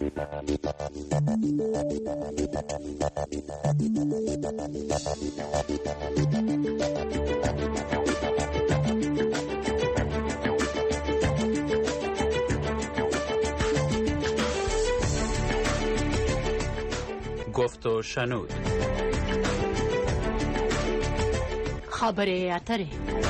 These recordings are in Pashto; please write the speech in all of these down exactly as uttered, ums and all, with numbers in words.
گفت و شنود. خبره اتره.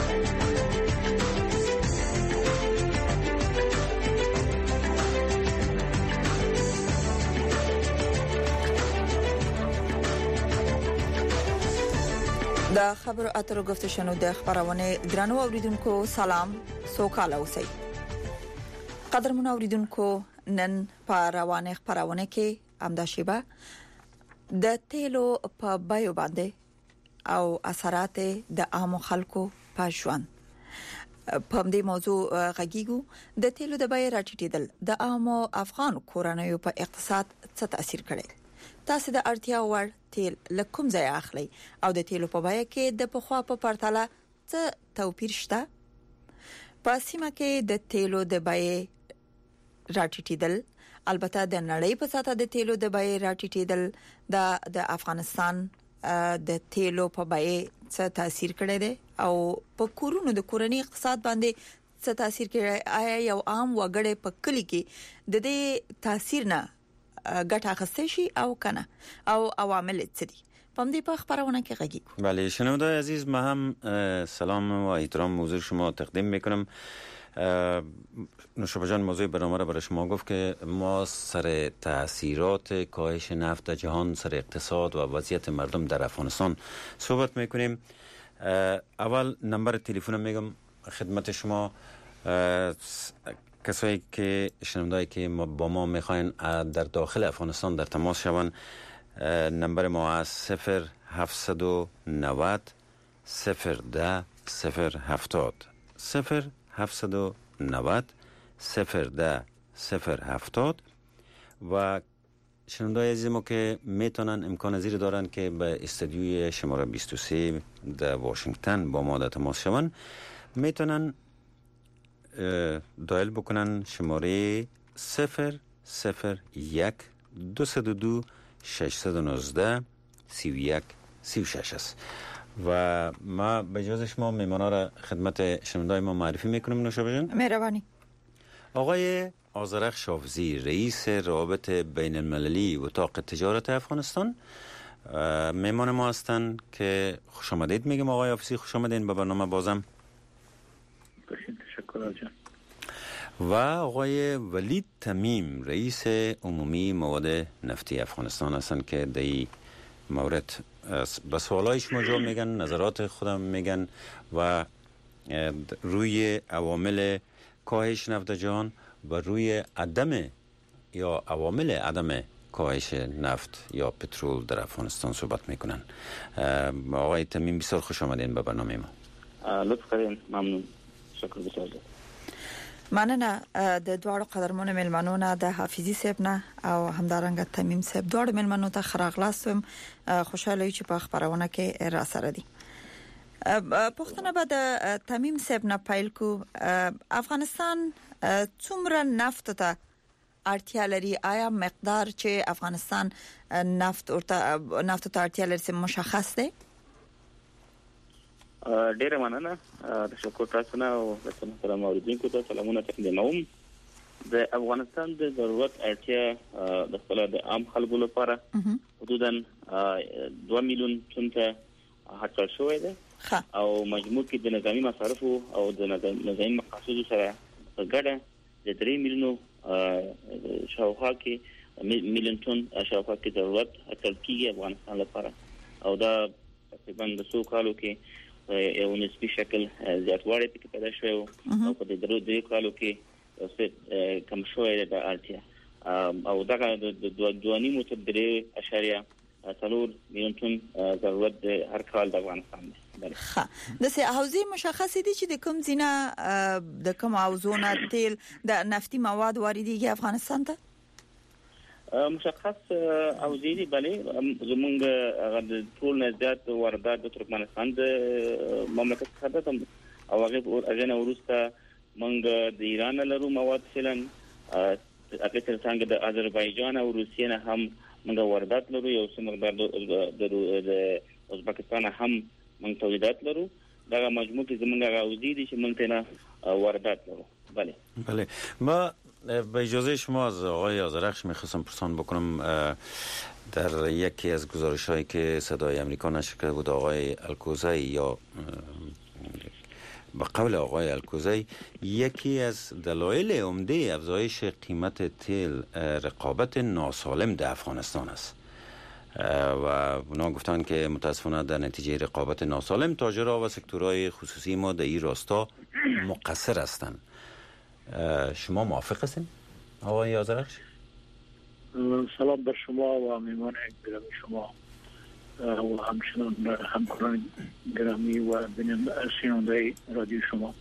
د خبرو اترو گفت شنود د خبرونه درنو اوریدونکو سلام سوکاله اوسئ. قدرمن اوریدونکو نن په روانه خبرونه کې امدا شیبه د تیلو په بایو باندې او اثرات د عام خلکو په ژوند په دې موضوع غږیږو. د تیلو د بای راټیټیدل د عام افغان کورنیو په اقتصاد څه تاثیر کړي؟ تاسو د اړتیا وړ تیل لکم ځای اخلي او د تیلو په بای کې د پخوا په پرتله څه توپیر شته؟ په سیمه کې د تیلو د بای راټیټیدل البته د نړۍ په سطح د تیلو د بای راټیټیدل د د افغانستان د تیلو په بای څه تاثیر کړی دی او په کورونو د کورنۍ اقتصاد باندې څه تاثیر کړی؟ آیا یو عام وګړی په کلی کې د دې تاثیر نه ګټه اخیستل شي او کنه او عوامل څه دي؟ په دې په خبرونه کې غږیږو. بله شنونده‌های عزیز، ما هم سلام و احترام حضور شما تقدیم میکنم. نوشابه جان موضوع برنامه را برای شما گفت که ما سر تاثیرات کاهش نفت در جهان، سر اقتصاد و وضعیت مردم در افغانستان صحبت میکنیم. اول نمبر تلفن میگم خدمت شما، کسایی که شنوندهایی که با ما میخواین در داخل افغانستان در تماس شوند، نمبر ما از صفر هفتصد و نود صفر ده صفر هفتاد صفر هفتصد و نود صفر ده صفر هفتاد. و شنونده‌های عزیز ما که میتونن امکان زیر دارن که به استودیوی شماره بیست و سه در واشنگتن با ما در تماس شوند، میتونن دایل بکنن شماره صفر صفر یک دوصد و دو ششصد و نوزده سی و یک سی و شش است. و ما به اجازه شما میمانا را خدمت شنونده‌های ما معرفی میکنم. نوشابه جان مهربانی. آقای آذرخش حافظی، رئیس روابط بین المللی اتاق تجارت افغانستان میمان ما هستند که خوش آمدید میگم. آقای حافظی خوش آمدین به برنامه بازم. تشکر جان. و آقای ولید تمیم، رئیس عمومی مواد نفتی افغانستان هستند که در این مورد به سوالای شما جواب میگن، نظرات خودم میگن و روی عوامل کاهش نفت جهان و روی عدم یا عوامل عدم کاهش نفت یا پترول در افغانستان صحبت میکنن. آقای تمیم بسیار خوش آمدین به برنامه ما. لطف کردین، ممنون. شکر بسیار. مننه د دوړو قدرمنو ملمنونو د حافظي صاحب نه او همدارنګه تمیم صاحب دوړو ملمنو ته خراغلاستم. خوشاله چې په خبرونه کې را سره دي. پښتنه به د تمیم صاحب نه پیل کو. افغانستان څومره نفت ته اړتیا لري؟ آیا مقدار چې افغانستان نفت ورته نفت ته اړتیا لري مشخص دی؟ ډیره مننه. تشکر تاسو نه او تاسو سلام اوریدونکو ته سلامونه تقدیموم. د افغانستان د ضرورت اړتیا د خپل د عام خلکو لپاره حدوداً دوه میلیون ټن ته هڅول شوې ده او مجموع کې د نظامی مصارف او د نظامی مقاصد سره په ګډه د درې میلیونو شاوخوا کې میلیون ټن شاوخوا کې ضرورت هڅول کیږي افغانستان لپاره او دا تقریبا د څو کالو کې یو نسبی شکل زیاتوالی پکې پیدا شوی او په دې درو دې کالو کې څه کم شوی د اړتیا او دا د دوه نیم تر درې اشاریه څلور میلیون ټن ضرورت د هر کال د افغانستان دی. ښه د سه حوزې مشخص دي چې د کوم زینه د کوم حوزونه تیل د نفتي مواد واردېږي افغانستان ته؟ مشخص حوزې دي بلې زمونږ د ټول نه زیات واردات د ترکمنستان د مملکت څخه ده او هغه هغه نه وروسته موږ د ایران لرو مواد فعلا هغه څنګه د آذربایجان او روسیې نه هم موږ واردات لرو، یو څه مقدار د ازبکستان هم موږ تولیدات لرو. دا مجموع کې زموږ غوډي دي چې موږ ته واردات لرو. بله بله. ما به اجازه شما از آقای آذرخش میخواستم پرسان بکنم، در یکی از گزارش هایی که صدای امریکا نشر کرده بود آقای الکوزی، یا به قول آقای الکوزی یکی از دلایل عمده افزایش قیمت تیل رقابت ناسالم در افغانستان است و اونا گفتن که متاسفانه در نتیجه رقابت ناسالم تاجرها و سکتورهای خصوصی ما در این راستا مقصر هستند. شما موافق هستین آقای آذرخش؟ سلام بر شما و میهمان گرامی شما و همچنان همکاران گرامی و شنونده رادیو شما.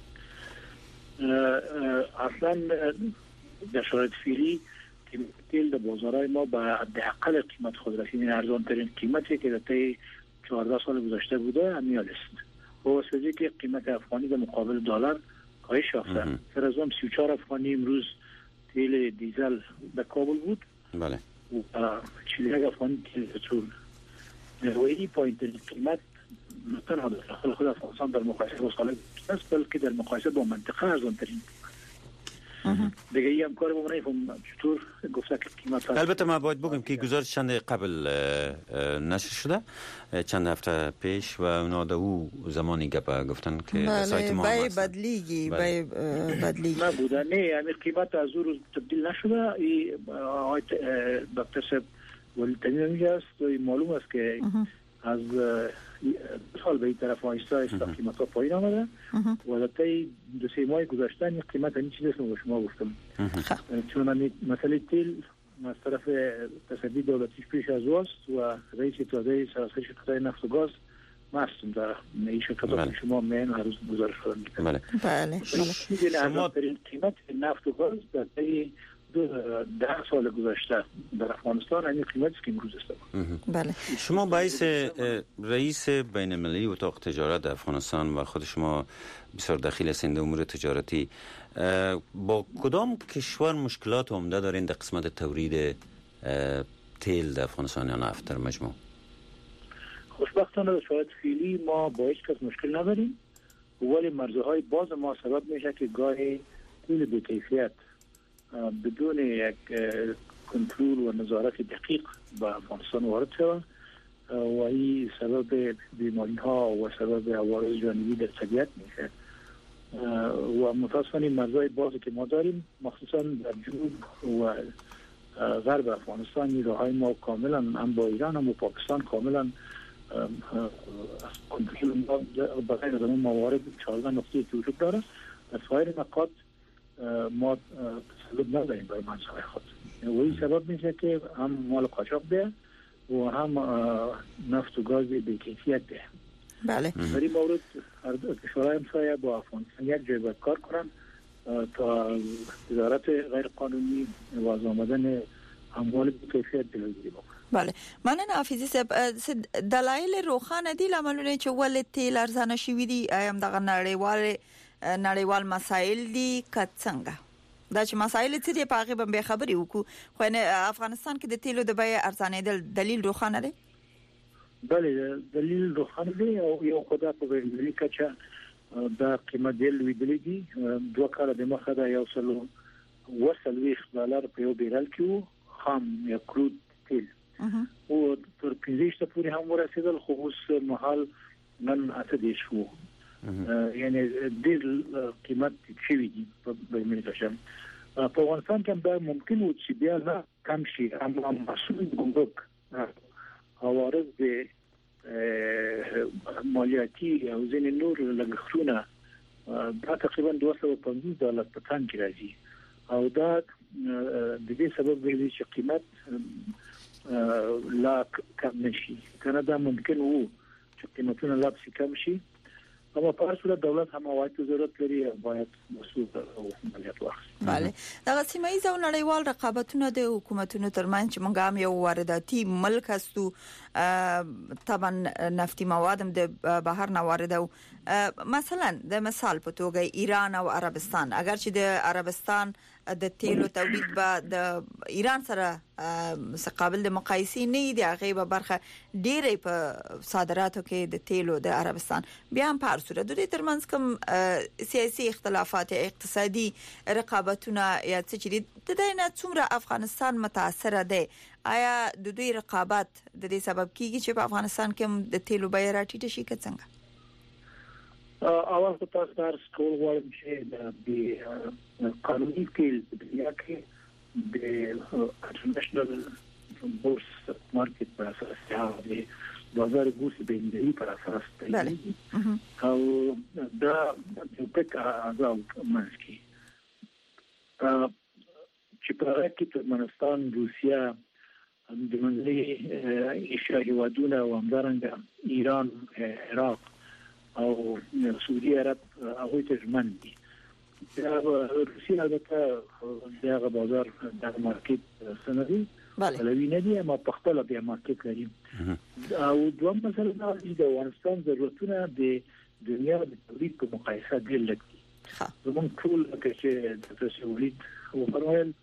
اصلا در شرایط فعلی قیمت تیل در بازارهای ما به حداقل قیمت خود رسید، این ارزان ترین قیمتی که در طی چهارده سال گذشته بوده همین است. با واسطه که قیمت افغانی در مقابل دلار کاهش یافته. سر از آن سی و چهار افغانی امروز تیل دیزل در کابل بود. بله. و چهل و یک افغانی تیل پترول. نهایی پایین ترین قیمت نه تنها در داخل خود افغانستان در مقایسه با سال گذشته است، بلکه در مقایسه با منطقه ارزان ترین دیگه ای هم کار بمونه چطور گفته که قیمت. البته ما باید بگم که گزارش چند قبل نشر شده، چند هفته پیش، و اونا در او زمانی گپ گفتن که سایت ما بای بدلیگی بای بدلیگی نبوده. نه همین قیمت از او روز تبدیل نشده. ای آقای دکتر صاحب ولی تنین میگه است و معلوم است که از سال به این طرف آیسته آیسته قیمت ها پایین آمده و در طی دو سه ماه گذشته این قیمت همین چیز است که شما گفتم. چون همین مسئله تیل از طرف تصدی دولتیش پیش از واست و رئیس اتحادیه سراسری شرکت‌های نفت و گاز ما هستم در این شرکت‌ها که شما میان هر روز گزارش دادن می‌کنید. بله بله. شما قیمت نفت و گاز در طی ده سال گذشته در افغانستان همین قیمتی که امروز است. بله. شما باعث رئیس بین المللی اتاق تجارت در افغانستان و خود شما بسیار دخیل هستید در امور تجارتی، با کدام کشور مشکلات عمده دارین در قسمت تولید تیل در افغانستان یا نفت در مجموع؟ خوشبختانه در شرایط فعلی ما با هیچ کس مشکل نداریم، ولی مرزهای باز ما سبب میشه که گاهی تیل بی کیفیت بدون یک کنترل و نظارت دقیق به افغانستان وارد شود و این سبب بیماری ها و سبب عوارض جانبی در طبیعت میشه و متاسفانه مرزهای بازی که ما داریم مخصوصا در جنوب و غرب افغانستان این راههای ما کاملا هم با ایران هم با پاکستان کاملا کنترل ما بغیر از اون موارد چهارده نقطه که وجود داره. در سایر نقاط ما تسلط نداریم برای منصفه خود و این سبب میشه که هم مال قاچاق ده و هم نفت و گاز بی کیفیت ده. بله. در این مورد کشورهای همسایه با افغانستان یک جای باید کار کنن تا تجارت غیر قانونی و از آمدن اموال بی کیفیت جلوگیری بکنن. بله. مننه حافظی صاحب، دلایل روښانه دي لاملونه چې ولې تیل ارزانه شوي دي، ایم دغه نړیوال نړیوال مسایل دي که څنګه؟ دا چې مسایل څه دي په هغه باندې خبرې وکړو، خو نه افغانستان کې د تیلو د بیه ارزانېدل دلیل روښانه دی؟ بله دلیل روښانه دی او یو خدای په ویلي کچه دا قیمت دی لویدلې دي. دوه کاله د مخه دا یو سلو وسلويخ ډالر په یو بیرل کې وو خام یا کرود تیل او تر پنځه شته پورې هم ورسېدل، خو اوس محل نن اته دي شو یعنی ډېر قیمت شوی دی په بیمه کشم. په افغانستان کې دا ممکن و چې بیا نه کم شي، اما مسئول ګمرک عوارض د مالیاتی او ځینې نور لګښتونه دا تقریبا دوه سوه او پنځوس ډالر په تن کې راځي او دا د دې سبب دی چې قیمت لا کم نشي. کنه دا ممکن وو چې قیمتونه لا کم شي، اما په هر صورت دولت هم عواید ضرورت لري او باید مسؤل او مالیات واخلي. بله. دا سیمه ایز او نړیوال رقابتونه د حکومتونو ترمنځ چې موږ هم یو وارداتي ملک هستو، طبعا نفتي مواد هم د بهر نه واردو، مثلا د مثال په توګه ایران او عربستان، اگر چې د عربستان د تیلو تولید به د ایران سره قابل د مقایسې نه دی. هغه به برخه ډیره په صادراتو کې د تیلو د عربستان بیا هم په هر صورت د ترمنځ کوم سیاسي اختلافات اقتصادي رقابتونه یا څه چې د دینه څومره افغانستان متاثر دی. آیا د دوی رقابت د دې سبب کیږي چې په افغانستان کې د تیلو بیه راټیټه شي که څنګه؟ اول خو تاسو تاسو کول غواړم چې د قانوني تیل په دنیا کې د انټرنیشنل بورس مارکیټ پر اساس دی، بازار بورس بین‌المللي پر اساس دی. او دا د پک اعضاء مسکی چې په هغه کې ترکمنستان، روسیا، د منځني ایشیا هیوادونه او همدارنګه ایران، عراق او سعودي عرب هغه ته ژمن دي. دا روسیا البته دغه بازار د مارکیټ سندي بلوي نه دي، اما په خپل بیا مارکیټ لري. او دوه مسله دا چې د افغانستان ضرورتونه د دنیا د تولید په مقایسه ډېر لږ دي. زموږ ټول کې د تولید او پرمایل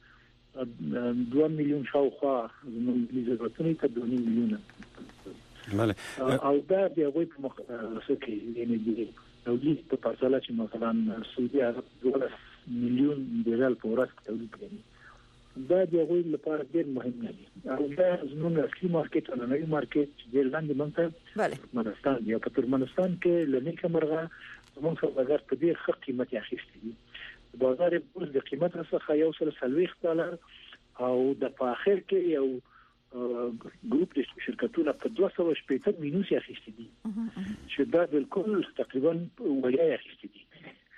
دوه میلیون شاوخوا زموږ ضرورتونه ته دوه میلیونه. بله. او دا د هغوی په مقایسه کې یعنی د تولید په پرتله چې مثلا سعودي عرب دوه میلیون ډالر په ورځ تولید کوي، دا د هغوی لپاره ډېر مهم نه دي. او دا زموږ اصلي مارکیټ او نړۍ مارکیټ چې ډېر لاندې منځ بله ترکمنستان دی. په ترکمنستان کې لنیکه مرغه زموږ سوداګر په ډېر ښه قیمت اخیستي دي. بازار بورس د قیمت څخه یو سل سلويخ ډالر او د په اخر کې یو ګروپ د شرکتونو په دوه سوه شپږ مینوس اخیستي دي چې دا بالکل تقریبا ویا اخیستي دي.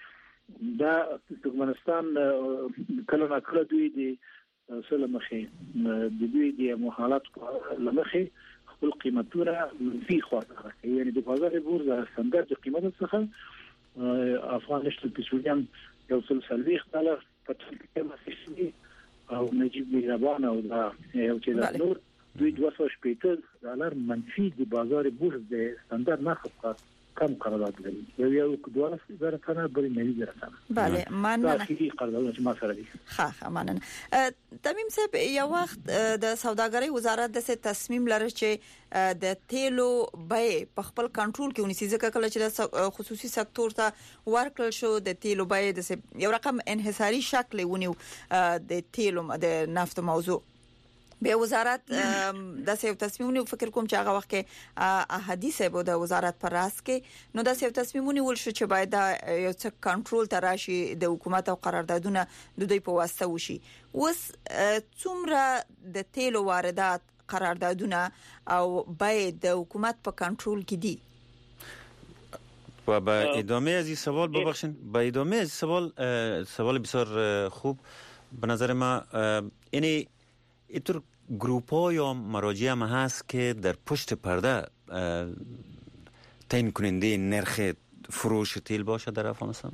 دا ترکمنستان کله نه کله دوی د سلمخه د دوی د محالات لمخه خپل قیمتونه منفي خواته کوي. یعنی د بازار بورس د ستاندرد قیمت څخه افغان نشټل پیټرولیم یو سل سلويخ ډالر په تل کې او نجیب مهربان او دا یو چې نور دوی دوه سوه شپږ ډالر منفي د بازار بورس د ستاندرد نه کم قرارداد لري. یو یو دوه زره تنه بلې نه لري. بله مننه. تاکي قرارداد چې ما سره دي. ښه مننه. تمیم صاحب یو وخت د سوداګرۍ وزارت د څه تصمیم لري چې د تیلو بیه په خپل کنټرول کې ونیسي، ځکه کله چې د خصوصي سکتور ته ورکړل شو د تیلو بیه د یو رقم انحصاري شکل ونیو د تیلو د نفت موضوع به وزارت د سیو تصمیمونه فکر کوم چې هغه وخت کې احادیث به د وزارت پر راس کې نو د سیو تصمیمونه ول شو چې باید یو څه کنټرول تراشي د حکومت او قراردادونه د دوی په واسطه وشي. اوس څومره د تیلو واردات قراردادونه او باید د حکومت په کنټرول کې دي؟ و با ادامه از این سوال ببخشید، با ادامه از سوال سوال بسیار خوب به نظر ما یعنی اینطور گروپ ها یا مراجع هم هست که در پشت پرده تعیین کننده نرخ فروش تیل باشه در افغانستان؟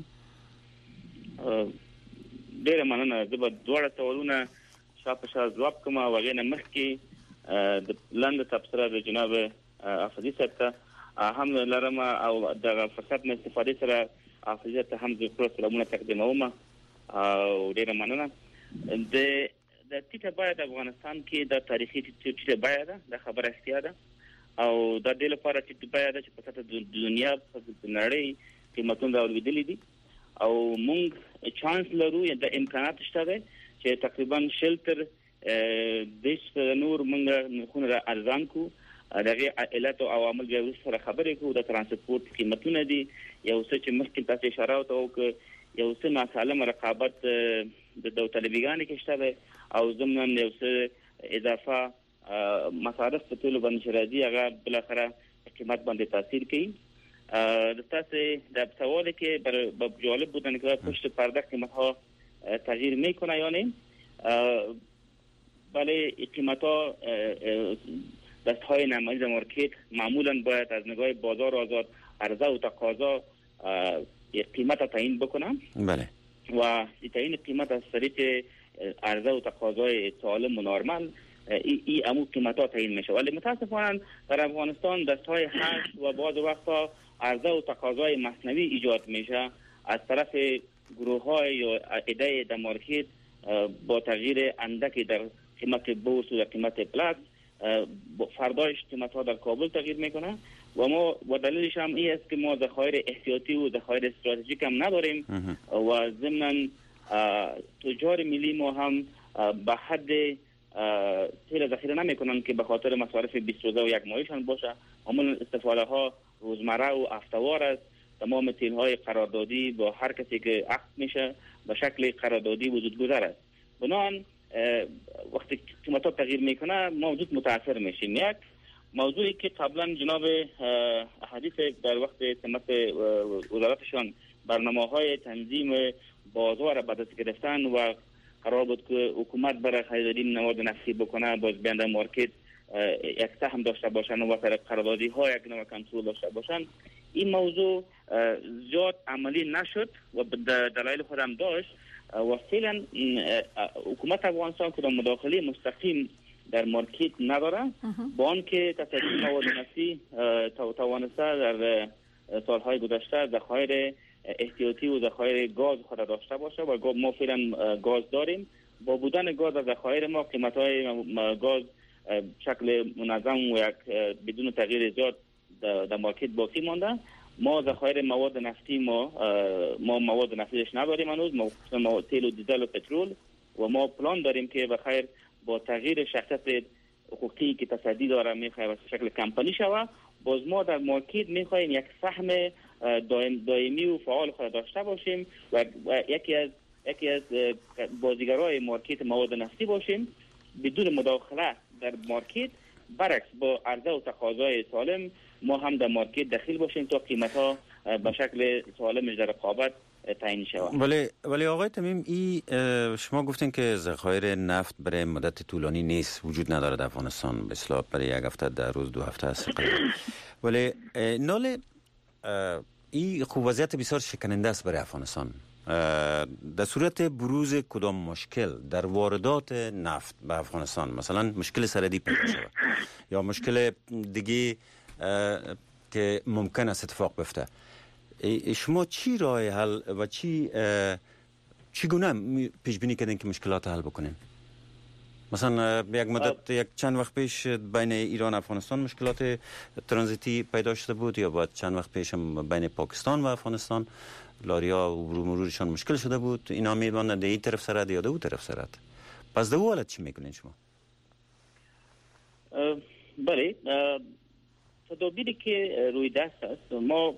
ډیره مننه. زه به دواړه سوالونه شاته شا ځواب کوم او هغې نه مخکې د لاندې تبصره د جناب حافظي صاحب ته هم لرم او دغه فرصت نه استفادې سره حافظي ته هم زه خپل سلامونه تقدیموم او ډیره مننه. د د ټیټه بیه د افغانستان کې د تاریخي ټیټه بیه ده، د خبره اختیار ده او د دې لپاره چې بیه ده چې په سطح د دنیا په نړۍ قیمتونه راولېدلې دي او موږ چانس لرو یا د امکانات شته ده چې تقریبا شلتر د نور موږ نرخونه ارزان کو. دغه علت او عوامل به سره خبرې کوو. د ترانسپورت قیمتونه دي، یو څه چې مخکې تاسو اشاره وکړه، یو څه ناسالمه رقابت د داوطلبیګانو کې شته ده او ضمن یو څه اضافه مصارف په ټولو باندې راځي، هغه بل اخره قیمت باندې تاثیر کوي. د تاسو د سوال کې بر جالب بودن که پشت پرده قیمت ها تغییر میکنه یا نه، ولی قیمت ها دست های نمایش مارکت معمولا باید از نگاه بازار آزاد عرضه و تقاضا قیمت تعیین بکنم. بله. و تعیین قیمت از طریق عرضه و تقاضای سالم و نرمال ای, ای امو قیمت ها تعیین میشه. ولی متاسفانه در افغانستان دستهای حشر و بعض وقتا عرضه و تقاضای مصنوعی ایجاد میشه از طرف گروه های یا ایده در مارکت با تغییر اندکی در قیمت بورس و در قیمت پلاس فردایش قیمت ها در کابل تغییر میکنه و ما و دلیلش هم این است که ما ذخایر احتیاطی و ذخایر استراتژیک هم نداریم و ضمن تجار ملی ما هم به حد تیل ذخیره نمیکنن که به خاطر مصارف بیست روزه و یک ماهیشان باشه. معمولا استفاده ها روزمره و هفته‌وار است. تمام تیل های قراردادی با هر کسی که عقد میشه به شکل قراردادی وجود گذار است. بنابراین وقتی قیمت ها تغییر میکنه ما وجود متاثر میشیم. یک موضوعی که قبلا جناب حدیث در وقت سمت وزارتشان برنامه‌های تنظیم بازار به دست گرفتن و قرار بود که حکومت برای خریداری مواد نفتی بکنه، باز بیان در مارکت یک سهم داشته باشن و سر قراردادی ها یک نوع کنترل داشته باشن. این موضوع زیاد عملی نشد و دلایل خودم داشت و فعلا حکومت افغانستان که مداخله مستقیم در مارکت نداره، با آنکه تصدی مواد نفتی توانسته در سالهای گذشته ذخایر احتیاطی و ذخایر گاز خود داشته باشه و ما فعلا گاز داریم. با بودن گاز در ذخایر ما قیمت‌های گاز شکل منظم و یک بدون تغییر زیاد در مارکت باقی مانده. ما ذخایر مواد نفتی ما ما مواد نفتیش نداریم هنوز، ما تیل و دیزل و پترول و ما پلان داریم که بخیر با تغییر شخصیت حقوقی که تصدی داره میخوایم به شکل کمپانی شود، باز ما در مارکت میخوایم یک سهم دائم دائمی و فعال خود داشته باشیم و یکی از یکی از بازیگرای مارکت مواد نفتی باشیم بدون مداخله در مارکت. برعکس با عرضه و تقاضای سالم ما هم در مارکت دخیل باشیم تا قیمت ها به شکل سالم در رقابت تعیین شود. ولی ولی آقای تمیم، ای شما گفتین که ذخایر نفت برای مدت طولانی نیست، وجود نداره در افغانستان، به اصطلاح برای یک هفته، در روز، دو هفته است. ولی نال این خوب وضعیت بسیار شکننده است برای افغانستان. در صورت بروز کدام مشکل در واردات نفت به افغانستان، مثلا مشکل سرحدی پیدا شود یا مشکل دیگه که ممکن است اتفاق بیفته، شما چی راه حل و چی چگونه پیش بینی کردین که مشکلات حل بکنین؟ مثلا یک مدت یک چند وقت پیش بین ایران و افغانستان مشکلات ترانزیتی پیدا شده بود، یا بعد چند وقت پیش هم بین پاکستان و افغانستان لاریا و مرورشان مشکل شده بود. اینا میمونن در این طرف سرحد یا در اون طرف سرحد. پس در اون حالت چی میکنین شما؟ بله، تدابیری که روی دست است، ما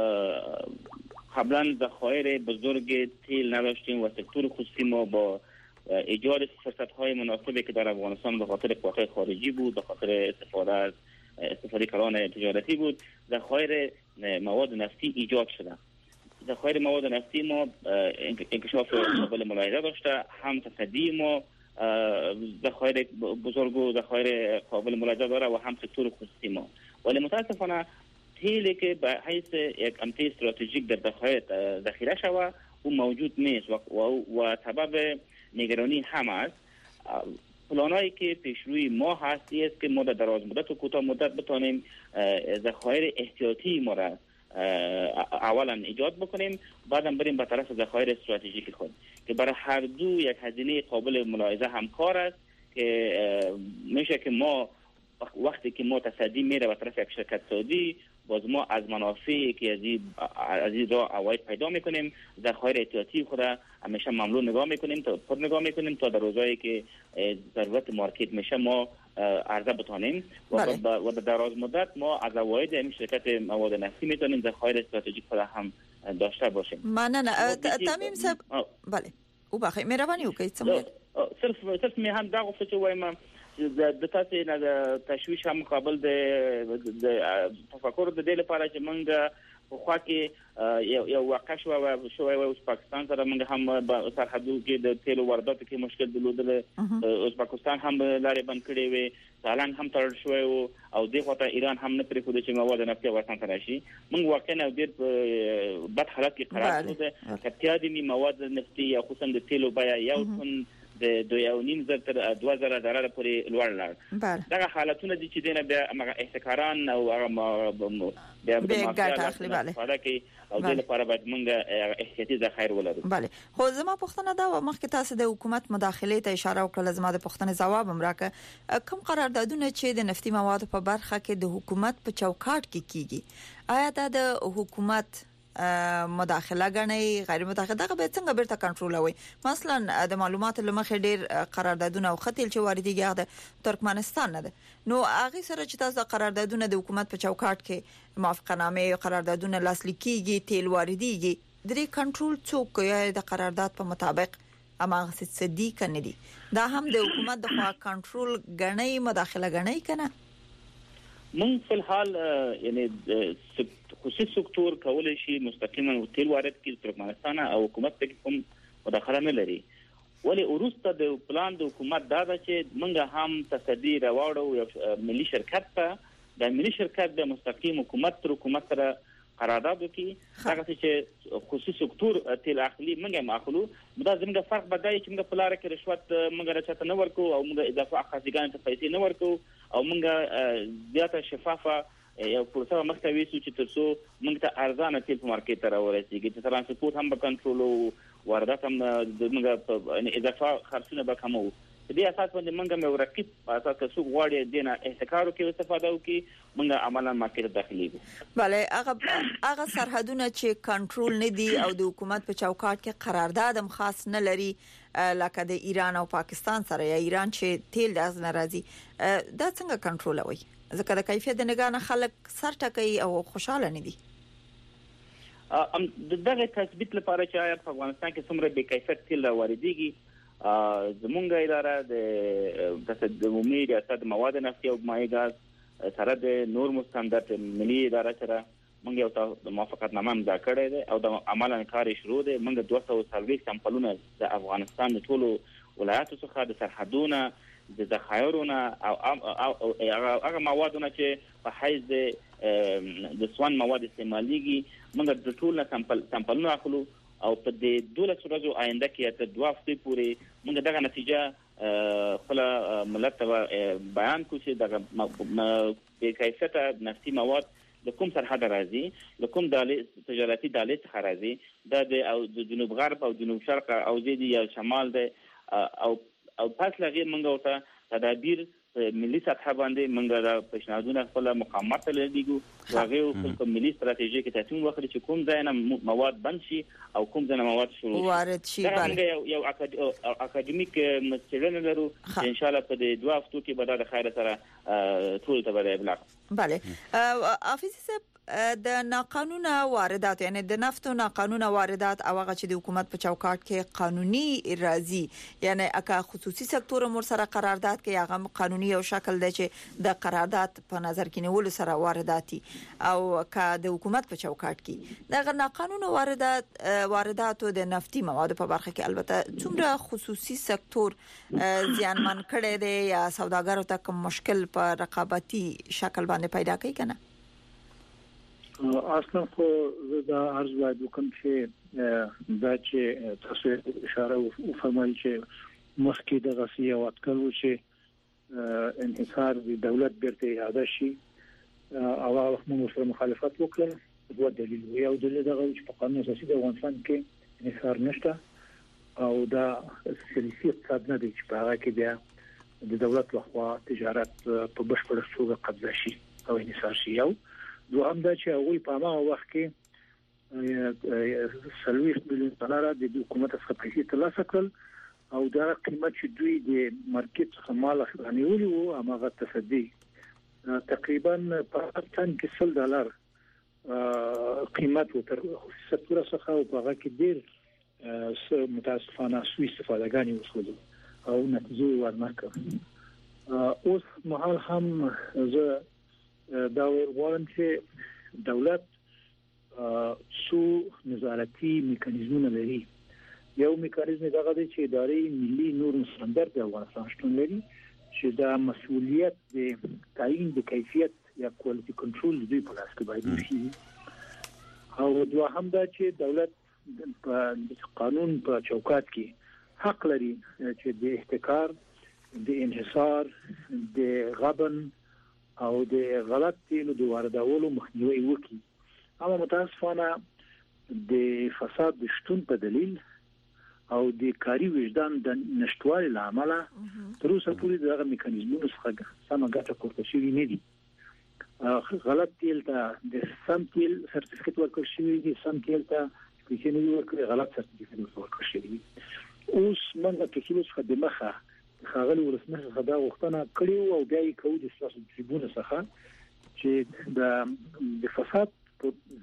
قبلا ذخایر بزرگ تیل نداشتیم و سکتور خصوصی ما با ایجاد فرصت‌های مناسبی که در افغانستان به خاطر قوت‌های خارجی بود، به خاطر استفاده از استفاده کلان تجارتی بود، ذخایر مواد نفتی ایجاد شده. ذخایر مواد نفتی ما انکشاف قابل ملاحظه داشته، هم تصدی ما ذخایر بزرگ و ذخایر قابل ملاحظه داره و هم سکتور خصوصی ما. ولی متاسفانه تیلی که به حیث یک امتی استراتژیک در ذخایر ذخیره شود او موجود نیست و, و, و سبب نگرانی هم است. پلانایی که پیش روی ما هست است که ما در دراز مدت و کوتاه مدت بتانیم ذخایر احتیاطی ما را اولا ایجاد بکنیم، بعدم بریم به طرف ذخایر استراتژیک خود که برای هر دو یک هزینه قابل ملاحظه همکار است که میشه که ما وقتی که ما تصدی میره به طرف یک شرکت سعودی، باز ما از منافعی که از این از این راه عواید پیدا میکنیم، ذخایر احتیاطی خود همیشه مملو نگاه میکنیم تا پر نگاه میکنیم تا در روزایی که ضرورت مارکت میشه ما عرضه بتانیم و و در دراز مدت ما از عواید این شرکت مواد نفتی میتونیم ذخایر استراتژیک خود هم داشته باشیم. من نه تمیم صاحب بله او بخیر مهربانی وکړئ څنګه صرف صرف می هم دا غوښتل چې وایم د تاسو نه د تشویش هم مقابل د تفکر د دې لپاره چې موږ په خوا کې یو واقع شو او شو او پاکستان سره موږ هم په سرحدو کې د تیلو وارداتو کې مشکل درلودل. اوس پاکستان هم لارې بند کړې وي، سالنګ هم تړل شوی او دغه خواته ایران هم نه پرېښود چې مواد نفتي افغانستان ته راشي. موږ واقعا ډېر بد حالت کې قرار شو. کتیا دي مواد نفتي یا خصوصا د تیلو بیا یو ټن د دوه او نیم زر تر دوه زره ډالر پورې لوړ لاړ. دا حالتونه دي چې دینه بیا هغه احتکاران او هغه بیا بیا ګټه اخلي. bale او د لپاره باید موږ احتیاطي ذخایر ولرو. bale خو زما پوښتنه دا و مخکې تاسو د حکومت مداخله ته اشاره وکړه، زما د پوښتنې جواب هم راکړه. کوم قراردادونه چې د نفتي موادو په برخه کې د حکومت په چوکاټ کې کیږي، آیا دا د حکومت مداخله غني غیر مداخله دغه به څنګه بیرته کنټرولوي؟ مثلا د معلوماتو لمخې ډیر قراردادونه او خطیل چې واردېږي د ترکمنستان نه ده، نو هغه سره چې تاسو قراردادونه د حکومت په چوکاټ کې موافقتنامه قراردادونه لاسلیک کیږي، تیل واردېږي، درې کنټرول څوک کوي د قرارداد په مطابق اما صدی کنه دي؟ دا هم د حکومت د خوا کنټرول غني مداخله غني کنه؟ مونږ په حال یعنی خصوصي سکتور کولای شي مستقیما تیل وارد کړي ترکمنستان او حکومت په کوم مداخله نه لري. ولی ورسته د پلان د حکومت دا ده چې مونږ هم تصدی راوړو یو ملي شرکت ته، د ملي شرکت د مستقیم حکومت تر حکومت سره قرارداد وکړي. هغه چې خصوصي سکتور تیل اخلي مونږه ماخلو، دا زموږ فرق بدای چې موږ په لار کې رشوت مونږ راچته نه ورکو او موږ اضافه خاصګان ته پیسې نه ورکو او موږ زیاته شفافه یو پروسه مختوي چې ترڅو موږ ته ارزانه تیل په مارکیټ ته راورسیږي، چې ترانسپورت هم به کنټرول او واردات هم د موږ په اضافه خرڅونه به کمو. دې اساس باندې موږ مې ورقیب په اساس کې څو غواړي دینه احتکار کوي استفاده وکي موږ عملاً مارکیټ داخلي. bale هغه هغه سرحدونه چې کنټرول نه دي او د حکومت په چوکاټ کې قرارداد هم خاص نه لري لکه د ایران او پاکستان سره، یا ایران چې تیل د ناراضي، دا څنګه کنټرولوي؟ ځکه د کیفیت د نگاه نه خلک سر ټکي او خوشاله نه دي. ام دغه تثبیت لپاره چې په افغانستان کې څومره بې کیفیت تیل واردېږي، زمونږ اداره د عمومي ریاست مواد نفتي او مایع ګاز سره د نور مستندات ملي اداره سره موږ یو موافقتنامه امضا کړې ده او د عملاً کار شروع ده. موږ دوه سوه څلوېښت سمپلونه د افغانستان د ټولو ولایاتو څخه د سرحدونو د ذخایرونو او هغه موادونه چې په حیز د سوان مواد استعماليږي موږ د ټولو سمپل سمپلونه اخلو او په دې دولس ورځو آینده کې تر دوه هفتې پورې موږ دغه نتیجه خپل ملت ته بیان کوو چې دغه بې کیفیته نفتي مواد د کوم سرحد راځي، د کوم دالې تجارتي دالې څخه راځي، دا د جنوب غرب او جنوب شرق او زیدي یا شمال دی او او پس لغې موږ ورته تدابیر ملي سطح باندې موږ د پیشنهادونه خپل مقامات ته لګیږو، هغه خپل ملي ستراتیژي کې تصمیم واخلي چې کوم ځای نه مواد بند شي او کوم ځای نه مواد شروع وارد شي. بله یو اکاډمیک څېړنه لرو چې ان شاء الله په دې دوه هفتو کې به د خیر سره ټول ته به ابلاغ. bale حافظ صاحب، د ناقانونه واردات یعنی د نفتو ناقانونه واردات او هغه چې د حکومت په چوکاټ کې قانوني راځي، یعنی اکا خصوصي سکتور مر سره قرارداد کې هغه قانوني او شکل دی چې د قرارداد په نظر کې نیول سره وارداتي او کا د حکومت په چوکاټ کې د ناقانونه واردات وارداتو د نفتي موادو په برخه کې البته څومره خصوصي سکتور زیانمن کړي دي یا سوداګرو ته کوم مشکل په رقابتي شکل باندې پیدا کوي کنه؟ اصلا خو دا عرض باید وکم چې دا چې تاسو اشاره وفرمایل چې مخکې د غسیه واتکلو چې انحصار د دولت بیرته اعاده شي او هغه موږ سره مخالفت وکړو. دوه دلیل یو دلیل دا چې په قانون اساسي د افغانستان کې انحصار نشته او دا سیاسي اقتصاد نه دی چې په هغه کې بیا د دولت لخوا تجارت په بشپړ توګه قبضه شي او انحصار شي. یو دوهم دا چې هغه په هغه وخت کې سلويخ مليون ډالر د حکومت څخه پیسې ترلاسه کړل او دا قیمت چې دوی د مارکیټ څخه مال اخلانیولي وو هغه تصدي تقریبا په تن کې سل ډالر قیمت وتر خصوصي سکتور څخه او هغه کې ډیر متاسفانه سوي استفادهګانی وشول او نتیجه ورنکړه. اوس مهال هم زه دا ورغواړم چې دولت څو نظارتي میکانیزمونه لري. یو میکانیزم دغه دی چې ادارې ملي نور مستندات د افغانستان شتون لري چې دا مسؤلیت د تعیین د کیفیت یا کوالټي کنټرول دوی په لاس کې باید وي. او دوه هم دا چې دولت په قانون په چوکاټ کې حق لري چې د احتکار، د انحصار، د غبن او د غلط تیلو د واردولو مخنیوي وکړي. اما متاسفانه د فساد د شتون په دلیل او د کاری وجدان د نشټوالي لامل تر اوسه پورې دغه میکانیزمونو څخه سم ګټه پورته شوې نه دي. غلط تیل ته د سم تیل سرټیفیکټ ورکړل شوی دی، سم تیل ته سپیشلی ورکړل غلط سرټیفیکټ ورکړل شوی دی. اوس موږ په ټولو څخه د مخه خاغلی ورسمه خدا غوښتنه کړې او بیا یې کوو د سیاسي تریبونه څخه چې د د فساد په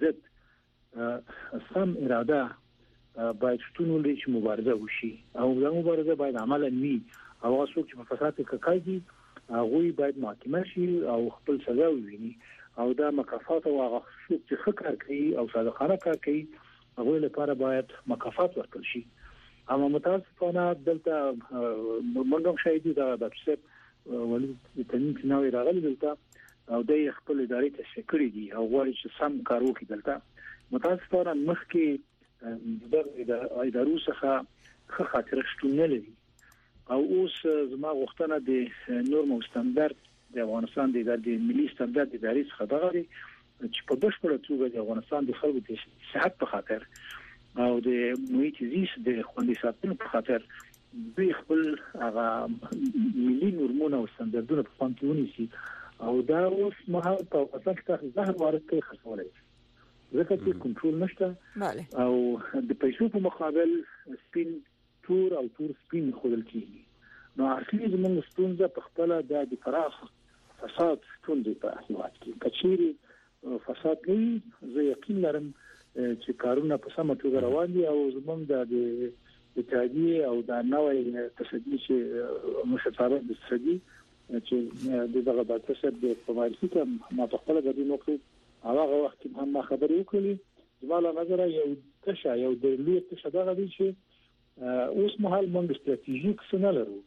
ضد سم اراده باید شتون ولري چې مبارزه وشي او دا مبارزه باید عملاً وي او هغه څوک چې په فساد کې کوي دي هغه باید محاکمه شي او خپل سزا وویني او دا مکافات او هغه څوک چې ښه کار کوي او صادقانه کار کوي هغه لپاره باید مکافات ورکړل شي. اما متاسفانه دلته موږ شاهد دا د څه ولې د تنظیم چې نوې راغلي دلته او د خپل ادارې تشکیل کړی دي او غواړي چې سم کار وکړي. دلته متاسفانه مخکې د ادارو څخه ښه خاطر شتون نه لري او اوس زما غوښتنه د نورم او ستاندرد د افغانستان د ادارې ملي ستاندرد د ادارې څخه دغه چې په بشپړه توګه د افغانستان د خلکو د صحت په خاطر او د محیط زیست د خوندي ساتنې په خاطر دوی خپل هغه ملي نورمونه او ستاندردونه په پام کې ونیسي او دا اوس مهال په افغانستان کې زهر وارد کوي خرڅولای ځکه چې کنټرول نشته او د پیسو په مقابل سپین تور او تور سپین خودل کیږي. نو اصلي زموږ ستونزه په خپل د فراخ فساد ستونزه په هیواد کې کچېری فساد نه زه یقین لرم چې کارونه په سمه توګه روان دي او زموږ د اتحادیه او د نوې تصدی چې مشترک د تصدی چې دغه د تصدی د فعالیت کې ما په خپل غوډي نو هغه وخت هم ما خبرې وکړې زموږ نظر یو تشه یو د لوی تشه دغه دي چې اوس مهال موږ ستراتیژیک څه نه لرو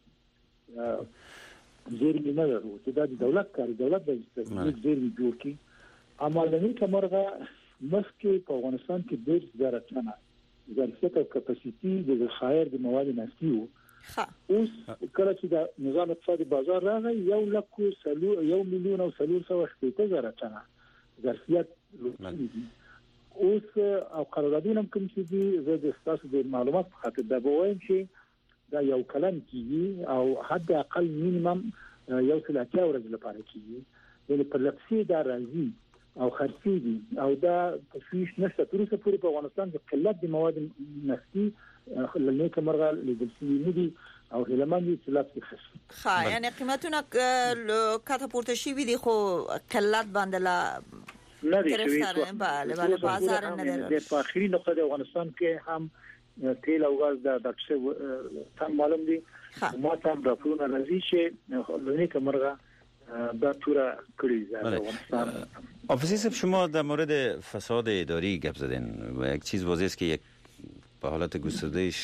زیرمې نه لرو چې دا د دولت کار دولت د ستراتیژیک زیرمې جوړ کړي. اما لنی کومرغه مخکې په افغانستان کې ډېر زیات نه ظرفیت او کپاسيټي د ذخایر د مواد نفتي وو. اوس کله چې د نظام اقتصادي بازار راغی یو لک سلو یو میلیون او سلور سو شپږ زره ټنه ظرفیت لري. اوس او قراردادونه کوم چې دي زه د تاسو د معلومات په خاطر دا وایم چې دا یو کلم کیږي او حد اقل مینیمم یو څل اتیا ورځې لپاره کیږي یعنی په لپسي دا راځي او خرڅي دي او دا تشویش نشته تر اوسه پورې په افغانستان کې قلت د مواد نفتي لنی کومرغه لیدل شوی نه دي او هلمند دي چې لاس کې خسي ها یعنی قیمتونه کاته پورته شي دي خو قلت باندې لا نه دي شوی بله بله بازار نه لري. په اخري نقطه د افغانستان کې هم تیل او غاز د دکشه تم معلوم دي ما تم راپورونه راځي چې لنی کومرغه دا توره کړی در افغانستان. آفیس شما در مورد فساد اداری گپ زدین و یک چیز واضح است که یک به حالت گستردهش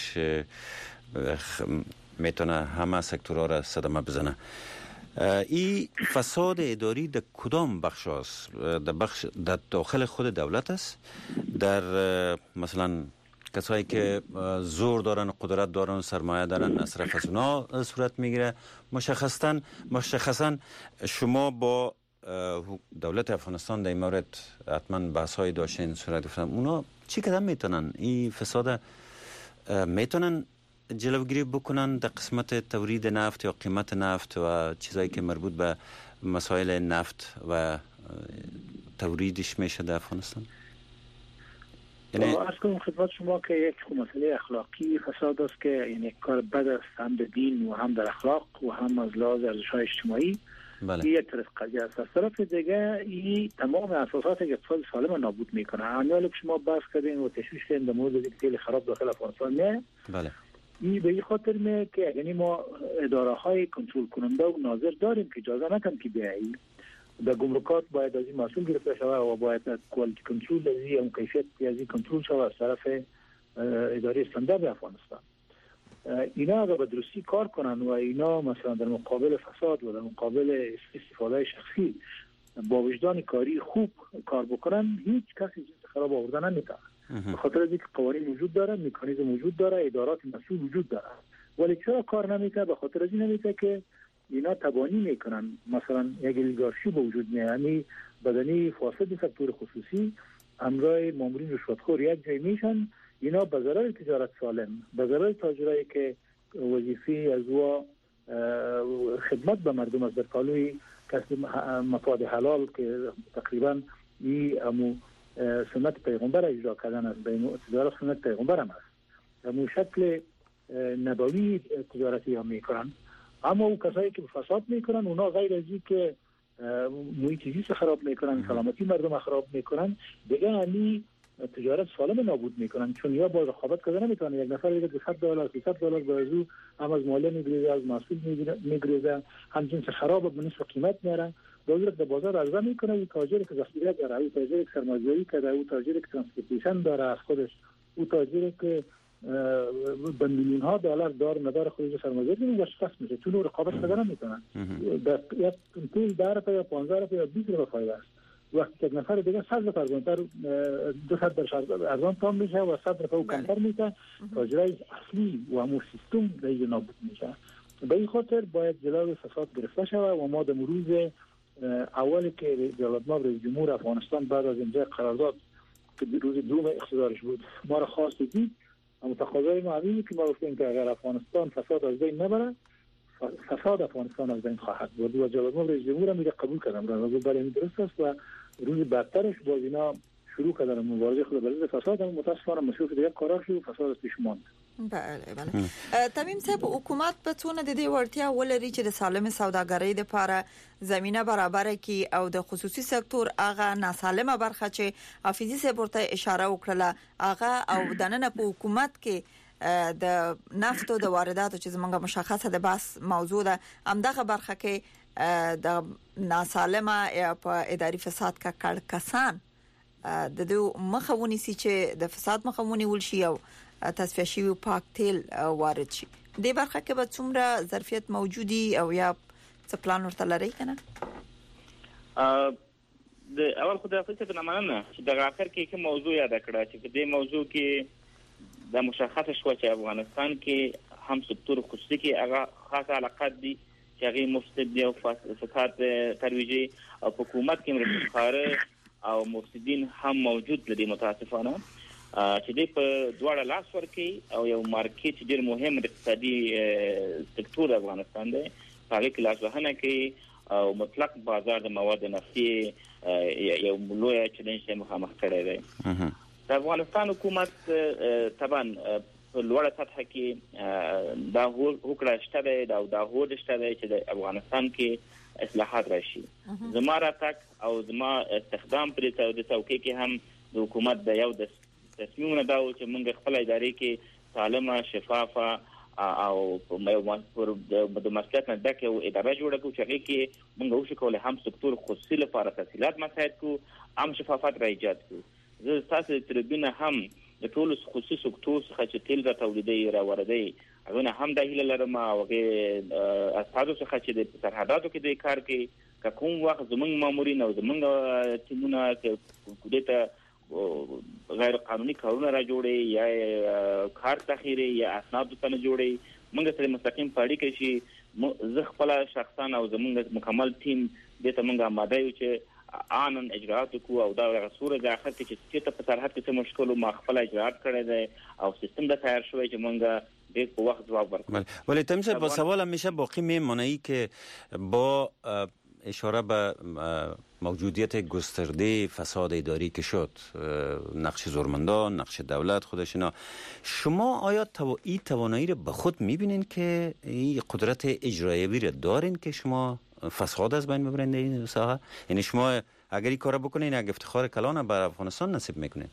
میتونه همه سکتورها را صدمه بزنه. این فساد اداری در کدام بخش است؟ در بخش در داخل خود دولت است؟ در مثلا کسایی که زور دارن، قدرت دارن، سرمایه دارن، مصرف از اونا صورت میگیره؟ مشخصاً مشخصاً شما با دولت افغانستان در این مورد حتما بحث‌های داشتین صورت گرفتن، اونا چی قدم میتونن این فساد میتونن جلوگیری بکنن در قسمت تولید نفت یا قیمت نفت و چیزایی که مربوط به مسائل نفت و تولیدش میشه در افغانستان؟ یعنی از کنم خدمت شما که یک مسئله اخلاقی فساد است که یعنی کار بد است هم در دین و هم در اخلاق و هم از لحاظ ارزش‌های اجتماعی. بله. یک طرف قضیه است. از طرف دیگه این تمام اساسات اقتصاد سالم نابود میکنه. همین که شما بحث کردین و تشویش کردین در مورد تیل خراب داخل افغانستان نه. بله. این به این خاطر میه که یعنی ما اداره های کنترل کننده و ناظر داریم که اجازه نکن که بیایی. در گمرکات باید از این مسئول گرفته شود و باید کوالیتی کنترل از این کیفیت از این کنترل شود از طرف اداره استاندارد افغانستان. اینا اگر به درستی کار کنن و اینا مثلا در مقابل فساد و در مقابل استفاده شخصی با وجدان کاری خوب کار بکنن هیچ کسی چیز خراب آوردن نمیتونه. به خاطر اینکه قوانین وجود داره، مکانیزم وجود داره، ادارات مسئول وجود داره. ولی چرا کار نمیکنه؟ به خاطر از این نمیکنه که اینا تبانی میکنن. مثلا یک اولیگارشی به وجود میاد، یعنی بدنی فاسد سکتور خصوصی همراه مامورین رشوتخور یک جای میشن. اینا به ضرر تجارت سالم، به ضرر تاجرایی که وظیفه از و خدمت به مردم از در پالوی کسب مفاد حلال که تقریبا این امو سنت پیغمبر اجرا کردن است، به تجارت سنت پیغمبر هم است، امو شکل نبوی تجارتی هم میکنن. اما او کسایی که فساد میکنن اونا غیر از این که محیط زیست خراب میکنن، سلامتی مردم خراب میکنن، دیگه همین تجارت سالم نابود میکنن. چون یا با رقابت کردن نمیتونن. یک نفر دیگه دویست دلار سیصد دلار به ازو هم از ماله میگیره، از محصول میگیره، هم جنس خراب به نصف قیمت میاره، دولت به بازار عرضه میکنه. او تاجری که ذخیره داره، او تاجری که سرمایه‌گذاری کرده، او تاجری که ترانسپورتیشن داره از خودش، او تاجری که به میلیون ها دلار دار مدار خودش سرمایه‌گذاری میکنه، شکست میشه چون رقابت کردن نمیتونن. در یک کنتیل ده روپیه یا پانزده روپیه یا بیست روپیه فایده است. وقتی که نفر دیگه صد روپیه ارزان‌تر دویست درصد ارزان تام میشه و صد روپیه او کمتر میشه، تاجرای اصلی و همون سیستم دیگه نابود میشه. به این خاطر باید جلوی فساد گرفته شود و ما در روز اولی که جلال‌مآب رئیس جمهور افغانستان بعد از امضای قرارداد که روز دوم اقتدارش بود ما را خواست دید، اما تقاضای ما همینه که ما گفتیم که اگر افغانستان فساد از بین نبره، فساد افغانستان از بین خواهد برد. و جلال‌مآب رئیس جمهور هم میگه قبول کردم را و برای این درست است و روز بعدترش باز اینا شروع کردن مبارزه خود با ضد فساد. هم متاسفانه مشروف دیگه قرار شد فساد از پیش ماند. بله بله. تمیم صاحب، حکومت بتونه د دې ورتیا ولري چې د سالم سوداګرۍ لپاره زمينه برابر کړي او د خصوصي سکتور هغه ناسالمه برخه چې حافظي صاحب ورته اشاره وکړه هغه او دننه په حکومت کې د نفتو د وارداتو چې زمونږه مشخصه د بحث موضوع ده، همدغه برخه کې د ناسالمه یا په اداري فساد کا کړ کسان د دې مخاوني سي چې د فساد مخاوني ولشي او تصفیه شوی پاک تیل وارد شي. د برخه کې به څومره ظرفیت موجودي او یا څه پلان ورته لري کنه؟ ا د اول خدای حافظ په نامه چې د اخر کې کوم موضوع یاد کړه چې په دې موضوع کې د مشخصه شو چې افغانستان کې هم سکتور خصوصي کې هغه خاصه علاقات دي چې هغه مفسد دي او فساد ترویجي او حکومت کې مرستخاره او مفسدين هم موجود دي متاسفانه چې دې په دواړه لاس ورکي او یو مارکیټ ډیر مهم اقتصادي سکتور افغانستان دی هغه کې لاس وهنه کوي او مطلق بازار د مواد نفتي یو لوی چیلنج ته مخامخ کړی دی. د افغانستان حکومت طبعا په لوړه سطح کې دا هوکړه شته دی دا دا هوډ شته دی چې د افغانستان کې اصلاحات راشي. زما راتګ او زما استخدام پر د څوکۍ کې هم د حکومت د یو د تصمیمونه دا و چې موږ خپل ادارې کې سالمه شفافه او پر د مسلط نه ډکه او اداره جوړه کړو چې هغه کې موږ وشو کولای هم سکتور خصوصي لپاره تفصیلات مساعد کو هم شفافیت را ایجاد کړو. زه تاسو تربینه هم د ټول خصوصي سکتور څخه چې تیل را تولیدي را واردي هغه هم د هیله لرم او هغه اساسو څخه چې د سرحداتو کې د کار کې کوم وخت زمونږ مامورین او زمونږ ټیمونه کوډه غیر قانوني کارونه را جوړي یا کار تخیري یا اسناد ته نه جوړي موږ سره مستقیم پاړی کې شي زه خپل شخصا او زمونږ مکمل ټیم د ته موږ آماده یو چې آنن اجرات کو او دا غوړه د اخر کې چې ته په سرحد کې څه مشکل ما خپل اجرات کړی دی او سیستم د تیار شوی چې موږ یک وقت جواب ورکړو. ولی تمیشه با سوال همیشه باقی میمونه ای که با اشاره به موجودیت گسترده فساد اداری که شد، نقش زورمندان، نقش دولت خودش اینا، شما آیا تو این توانایی رو به خود میبینین که این قدرت اجرایی رو دارین که شما فساد از بین ببرین در این ساحه؟ یعنی شما اگر این کار بکنین اگر افتخار کلان بر افغانستان نصیب میکنین؟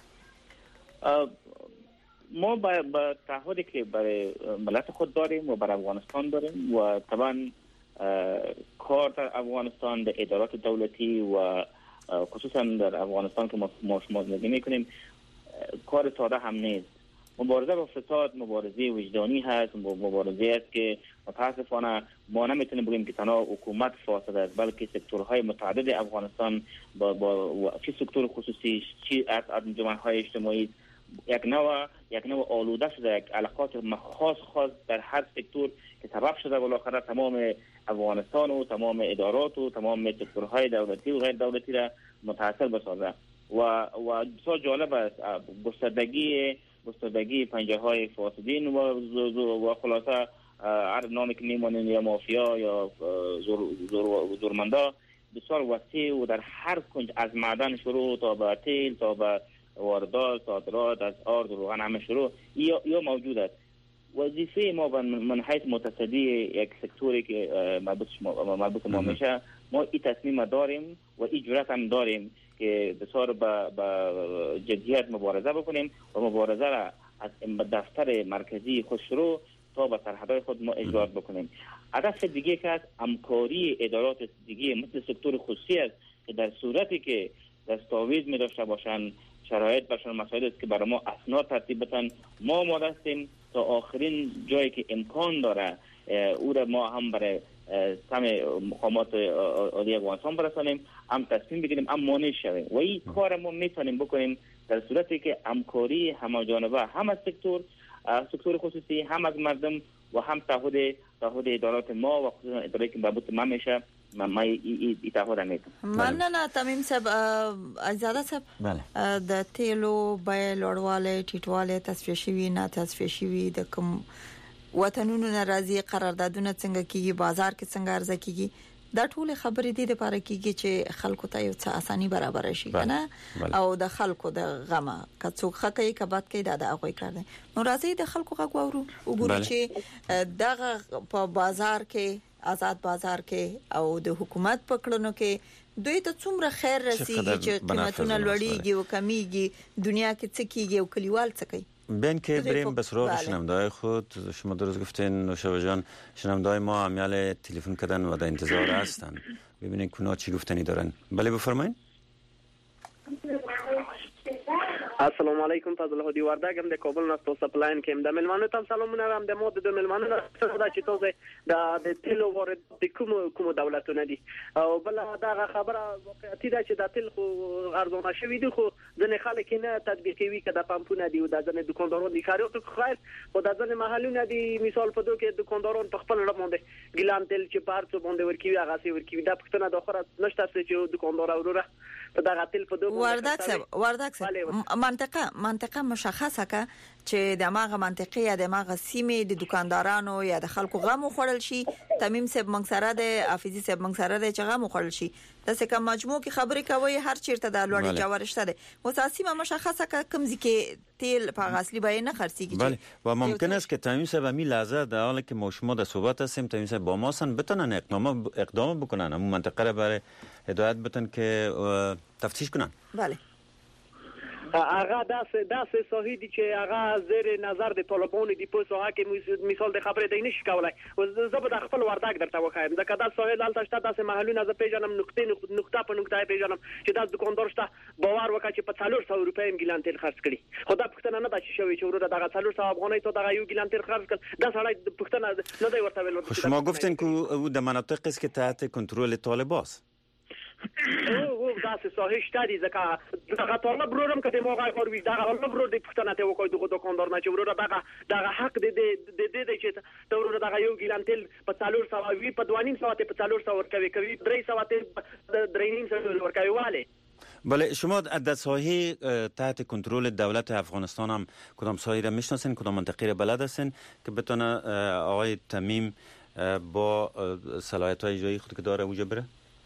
ما با تعهدی که برای ملت خود داریم و برای افغانستان داریم و طبعا کار در افغانستان در ادارات دولتی و خصوصا در افغانستان که ما شما زندگی میکنیم کار ساده هم نیست. مبارزه با فساد مبارزه وجدانی هست، مبارزه است که متاسفانه ما نمیتونیم بگیم که تنها حکومت فاسد است بلکه سکتورهای متعدد افغانستان با با چه سکتور خصوصی چه از انجمنهای اجتماعی یک نوع یک نوع آلوده شده، یک علاقات خاص خاص در هر سکتور که سبب شده بالاخره تمام افغانستان و تمام ادارات و تمام سکتورهای دولتی و غیر دولتی را متاثر بسازه. و و بسیار جالب است گستردگی گستردگی پنجره های فاسدین و و خلاصه هر نامی که میمونین یا مافیا یا زور زور زورمندا بسیار وسیع و در هر کنج از معدن شروع تا به تیل تا به واردات صادرات از آرد و روغن همه شروع یا یا موجود است. وظیفه ما من حیث متصدی یک سکتوری که مربوط مربوط ما میشه، ما این تصمیم داریم و این جرأت هم داریم که بسیار با جدیت مبارزه بکنیم و مبارزه را از دفتر مرکزی خود شروع تا به سرحدهای خود ما اجرا بکنیم. هدف دیگه که از همکاری ادارات دیگه مثل سکتور خصوصی است که در صورتی که دستاویز می داشته باشند، شرایط برشان مسائل است که برای ما اسناد ترتیب بدن، ما ما هستیم تا آخرین جایی که امکان داره او را ما هم برای تم مقامات عالی افغانستان برسانیم، هم تصمیم بگیریم، هم مانع شویم و این کار ما میتونیم بکنیم در صورتی که همکاری همه‌جانبه هم از سکتور سکتور خصوصی هم از مردم و هم تعهد تعهد ادارات ما و خصوصا اداره که مربوط ما میشه ما این تعهد میتونم. من نه تمیم صاحب اجازه صاحب د تیلو بیه لوړواله ټیټواله تصفیه شوی نه تصفیه شوی د کوم وطنونو ناراضي قراردادونه څنګه کیږي، بازار کې څنګه عرضه کیږي، دا ټول خبرې دي لپاره کیږي چې خلکو ته یو څه اساني برابر شي کنه او د خلکو د غمه که څوک خکې کبات کې دا د هغه کار دی. نو راځي د خلکو غو ورو وګورو چې دغه په بازار کې آزاد بازار کې او د حکومت په کړنو کې دوی ته څومره خیر رسیږي چې قیمتونه لوړیږي او کمیږي، دنیا کې څه کیږي او کلیوال څه کوي. بین که بریم به سراغ شنونده‌های خود. شما درست گفتین نوشابه جان، شنونده‌های ما امیال تلفن کردن و در انتظار هستن ببینین کنا چی گفتنی دارن. بله بفرمایید. السلام علیکم، فضل هادی وردگم د کابل نه تاسو پلاین کې د ملمانو ته سلامونه هم د مو د ملمانو نه چې تاسو د تیلو وارد د کوم کوم دولتونه دي او بل دا خبره واقعیت ده چې د تیل خو ارزونه شوی دي خو ځنې خلک نه تطبیق کوي که د پمپونه دي او د ځنې دکانداران دي خاریاتو خیر او د ځنې محلونه دي. مثال په دوه کې دکانداران په خپل رمونده ګلان تیل چې پارڅو باندې ورکوي هغه سي ورکوي. دا پښتنه د اخره نشته چې دکاندار اوره په دغه تیل په دوه وردک صاحب وردک صاحب منطقه منطقه مشخصه که چې د ماغه منطقې یا د ماغه سیمې د دکاندارانو یا د خلکو غمو خړل شي. تمیم صاحب منصره د حافظي صاحب منصره د چغمو خړل شي د څه کوم مجموع کې خبرې کوي هر چیرته د لوړی جوړشته ده وساسي مشخصه که کوم ځکه تیل په اصلي بیان نه خرڅيږي. بله و ممکن است که تمیم صاحب می لحظه در حالی که ما شما در صحبت هستیم تمیم صاحب با ما سن بتونن اقدام اقدام بکنن اون منطقه را برای هدایت بتن که تفتیش کنن. بله هغه داسې داسې صحیح دي چې هغه زیر نظر د طالبانو دی په ساحه کې مثال د خبرې دی نشي کولای. زه به د خپل وردګ درته وخایم ځکه دا صحیح دلته شته داسې محلونه زه پیژنم نقطې نقطه په نقطه پیژنم چې دا دکاندار شته باور وکړه چې په څلور سوه روپۍ ګیلان تیل خرڅ کړي. خو دا پښتنه نه ده چې شوی چې ورته دغه څلور سوه افغانۍ ته دغه یو ګیلان تیل خرڅ کړ. دا سړی پښتنه نه دی ورته ویل. شما گفتین که او در مناطق است که تحت کنترل طالباست. او داسې صحیح شته دي ځکه دغه طالب ورورم کته موغه خوروي دغه طالب ورور د پښتنه ته وکړي دغه دکاندار نه چې ورور دغه دغه حق د د د چې ته ورور دغه یو ګیلان تیل په څلور سوه وی په دوه نیم سوه ته په څلور سوه ورکوي کوي درې سوه ته درې نیم سوه ورکوي واله. بله شما در ساحه تحت کنترل دولت افغانستان هم کدام ساحه را میشناسین، کدام منطقه را بلد هستین که بتونه آقای تمیم با صلاحیت های اجرایی خود که داره اوجا بره؟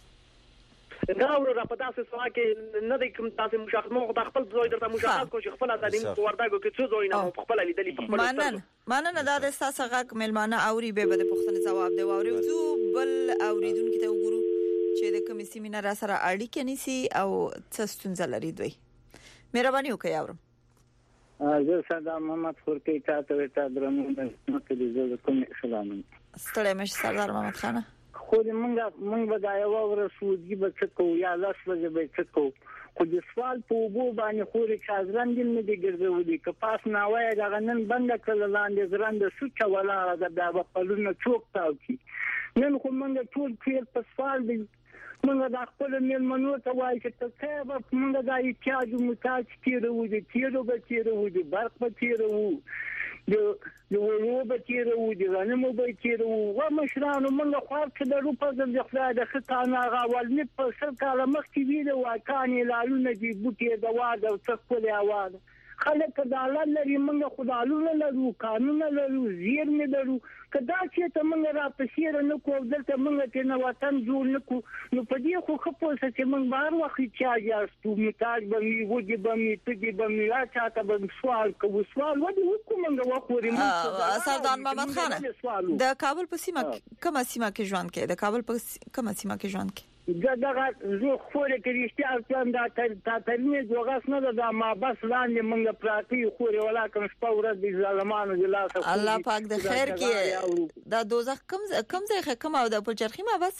نه ورته په داسې سوال کې نه دی کوم تاسو مشخص مو د خپل ځای درته مشخص کو چې خپل ازادي مو ورداګو کې څه ځای نه خپل لیدلی په خپل منن منن دا د تاسو غږ ملمانه اوري به د پښتنه جواب دی اوري څو بل اوریدونکو ته وګورو چې د کوم سیمینار را سره اړیکه نیسي او څه ستونزه لري. دوی مهرباني وکړئ اورم. زه سردار محمد خورکی تاسو ته درنو د مکتب کوم سلام ستړی مش سردار محمد خان خو موږ موږ به دا یو ورسودګي به څه کوو یا لاس به به څه کوو خو د سوال په وبو باندې خوري چازران دې نه دي ګرځولي که پاس نه وای دا نن بند کړل لاندې زرند سوچ ولا دا د خپلونو چوک تاو کی نن خو موږ ټول کیر په سوال دي موږ د خپل میلمنو ته وایي چې ته به موږ د احتیاج محتاج تیرو دي تیرو به تیرو دي برق به تیرو د د ورو به تیرو دي غنمو به تیرو و مشرانو موږ خو چې د روپا د خدای د خطانه غوال نه په سر کاله مخکې ویله واکانې لالونه دي بوټي د واده او څخه اواز خلک د الله لري موږ خدایونه لرو قانون لرو زیر نه لرو کدا چې ته موږ را پسیر نه کو دلته موږ ته نه وطن جوړ نه کو نو په دې خو خپل څه چې موږ بار وخت چا یاستو میتاج به می وږي به می تګي به می را چاته به سوال کوو سوال ودی حکومت وخوري سردار محمد خان د کابل په سیمه کومه سیمه کې ژوند کې د کابل په کومه سیمه کې ژوند کې دغه زه خوري کې رښتیا ځان دا تا ترمه جوغاس نه دا ما بس لاندې منګه پراتی خوري ولا کوم شپه ورځ دي ظالمانو د لاس الله پاک د خیر کې دا دوزخ کم کم ځای کم او د پلچرخي ما بس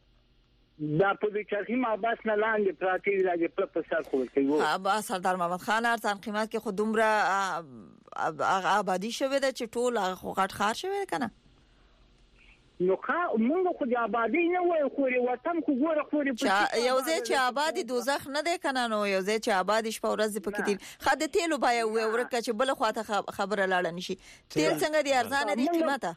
دا په پلچرخي ما بس نه لاندې پراتی راځي په سر خور کوي ها سردار محمد خان ارزان قیمت کې خود عمره آبادی شوه د چټول خو غټ خار شوه کنه نو کا موږ خو د آبادی نه وای خو وطن خو ګوره خو یو ځای چې آبادی دوزخ نه دی کنه نو یو ځای چې آبادی شپه ورځ پکې دي خاطر تیلو بیا ورکه چې بل خواته خبره لاړ نشي تیل څنګه دی ارزانه دي قیمته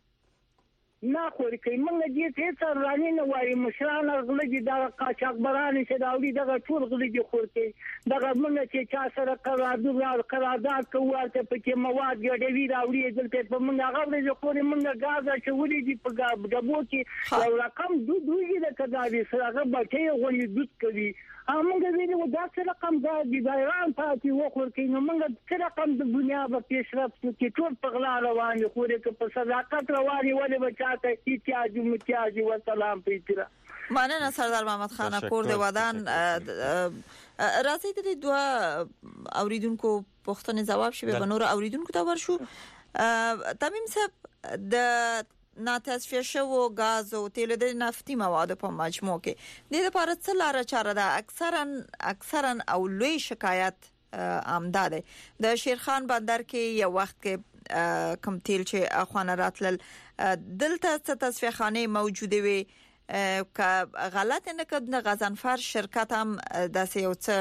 نه خوري کوي موږ دې ته تر رانی نه وایي مشران غلجی دا قاچاقبران چې دا وړي دغه ټول غلجی خورته دغه موږ چې چا سره قرارداد قرارداد کوو ته پکې مواد جوړوي دا وړي دلته په موږ هغه ورځ خوري موږ غاز چې وړي دي په غبو کې یو رقم دوه دوی د کډاوي سره هغه بچي غوړي دوت کوي موږ ویني دا څه رقم دا دی ایران پاتې وخور کې نو موږ څه رقم د دنیا په پیشرفت کې ټول په غلا رواني خوري که په صداقت رواني ولې بچاته احتیاج متیاج و سلام پیترا مننه سردار محمد خان کور د ودان راځي د دوه اوریدونکو پوښتنه جواب شوه به نور اوریدونکو ته ورشو تمیم صاحب د ناتصفیه شو غاز او تیل د نفتي موادو په مجموع کې د لپاره څه لار چاره ده اکثرا اکثرا او لوی شکایت آمداده د شیرخان بندر کې یو وخت کې کم تیل چې اخوانه راتل دلته څه تصفیه خانه موجوده وي ک غلط نه کړه غزنفر شرکت هم د یو څه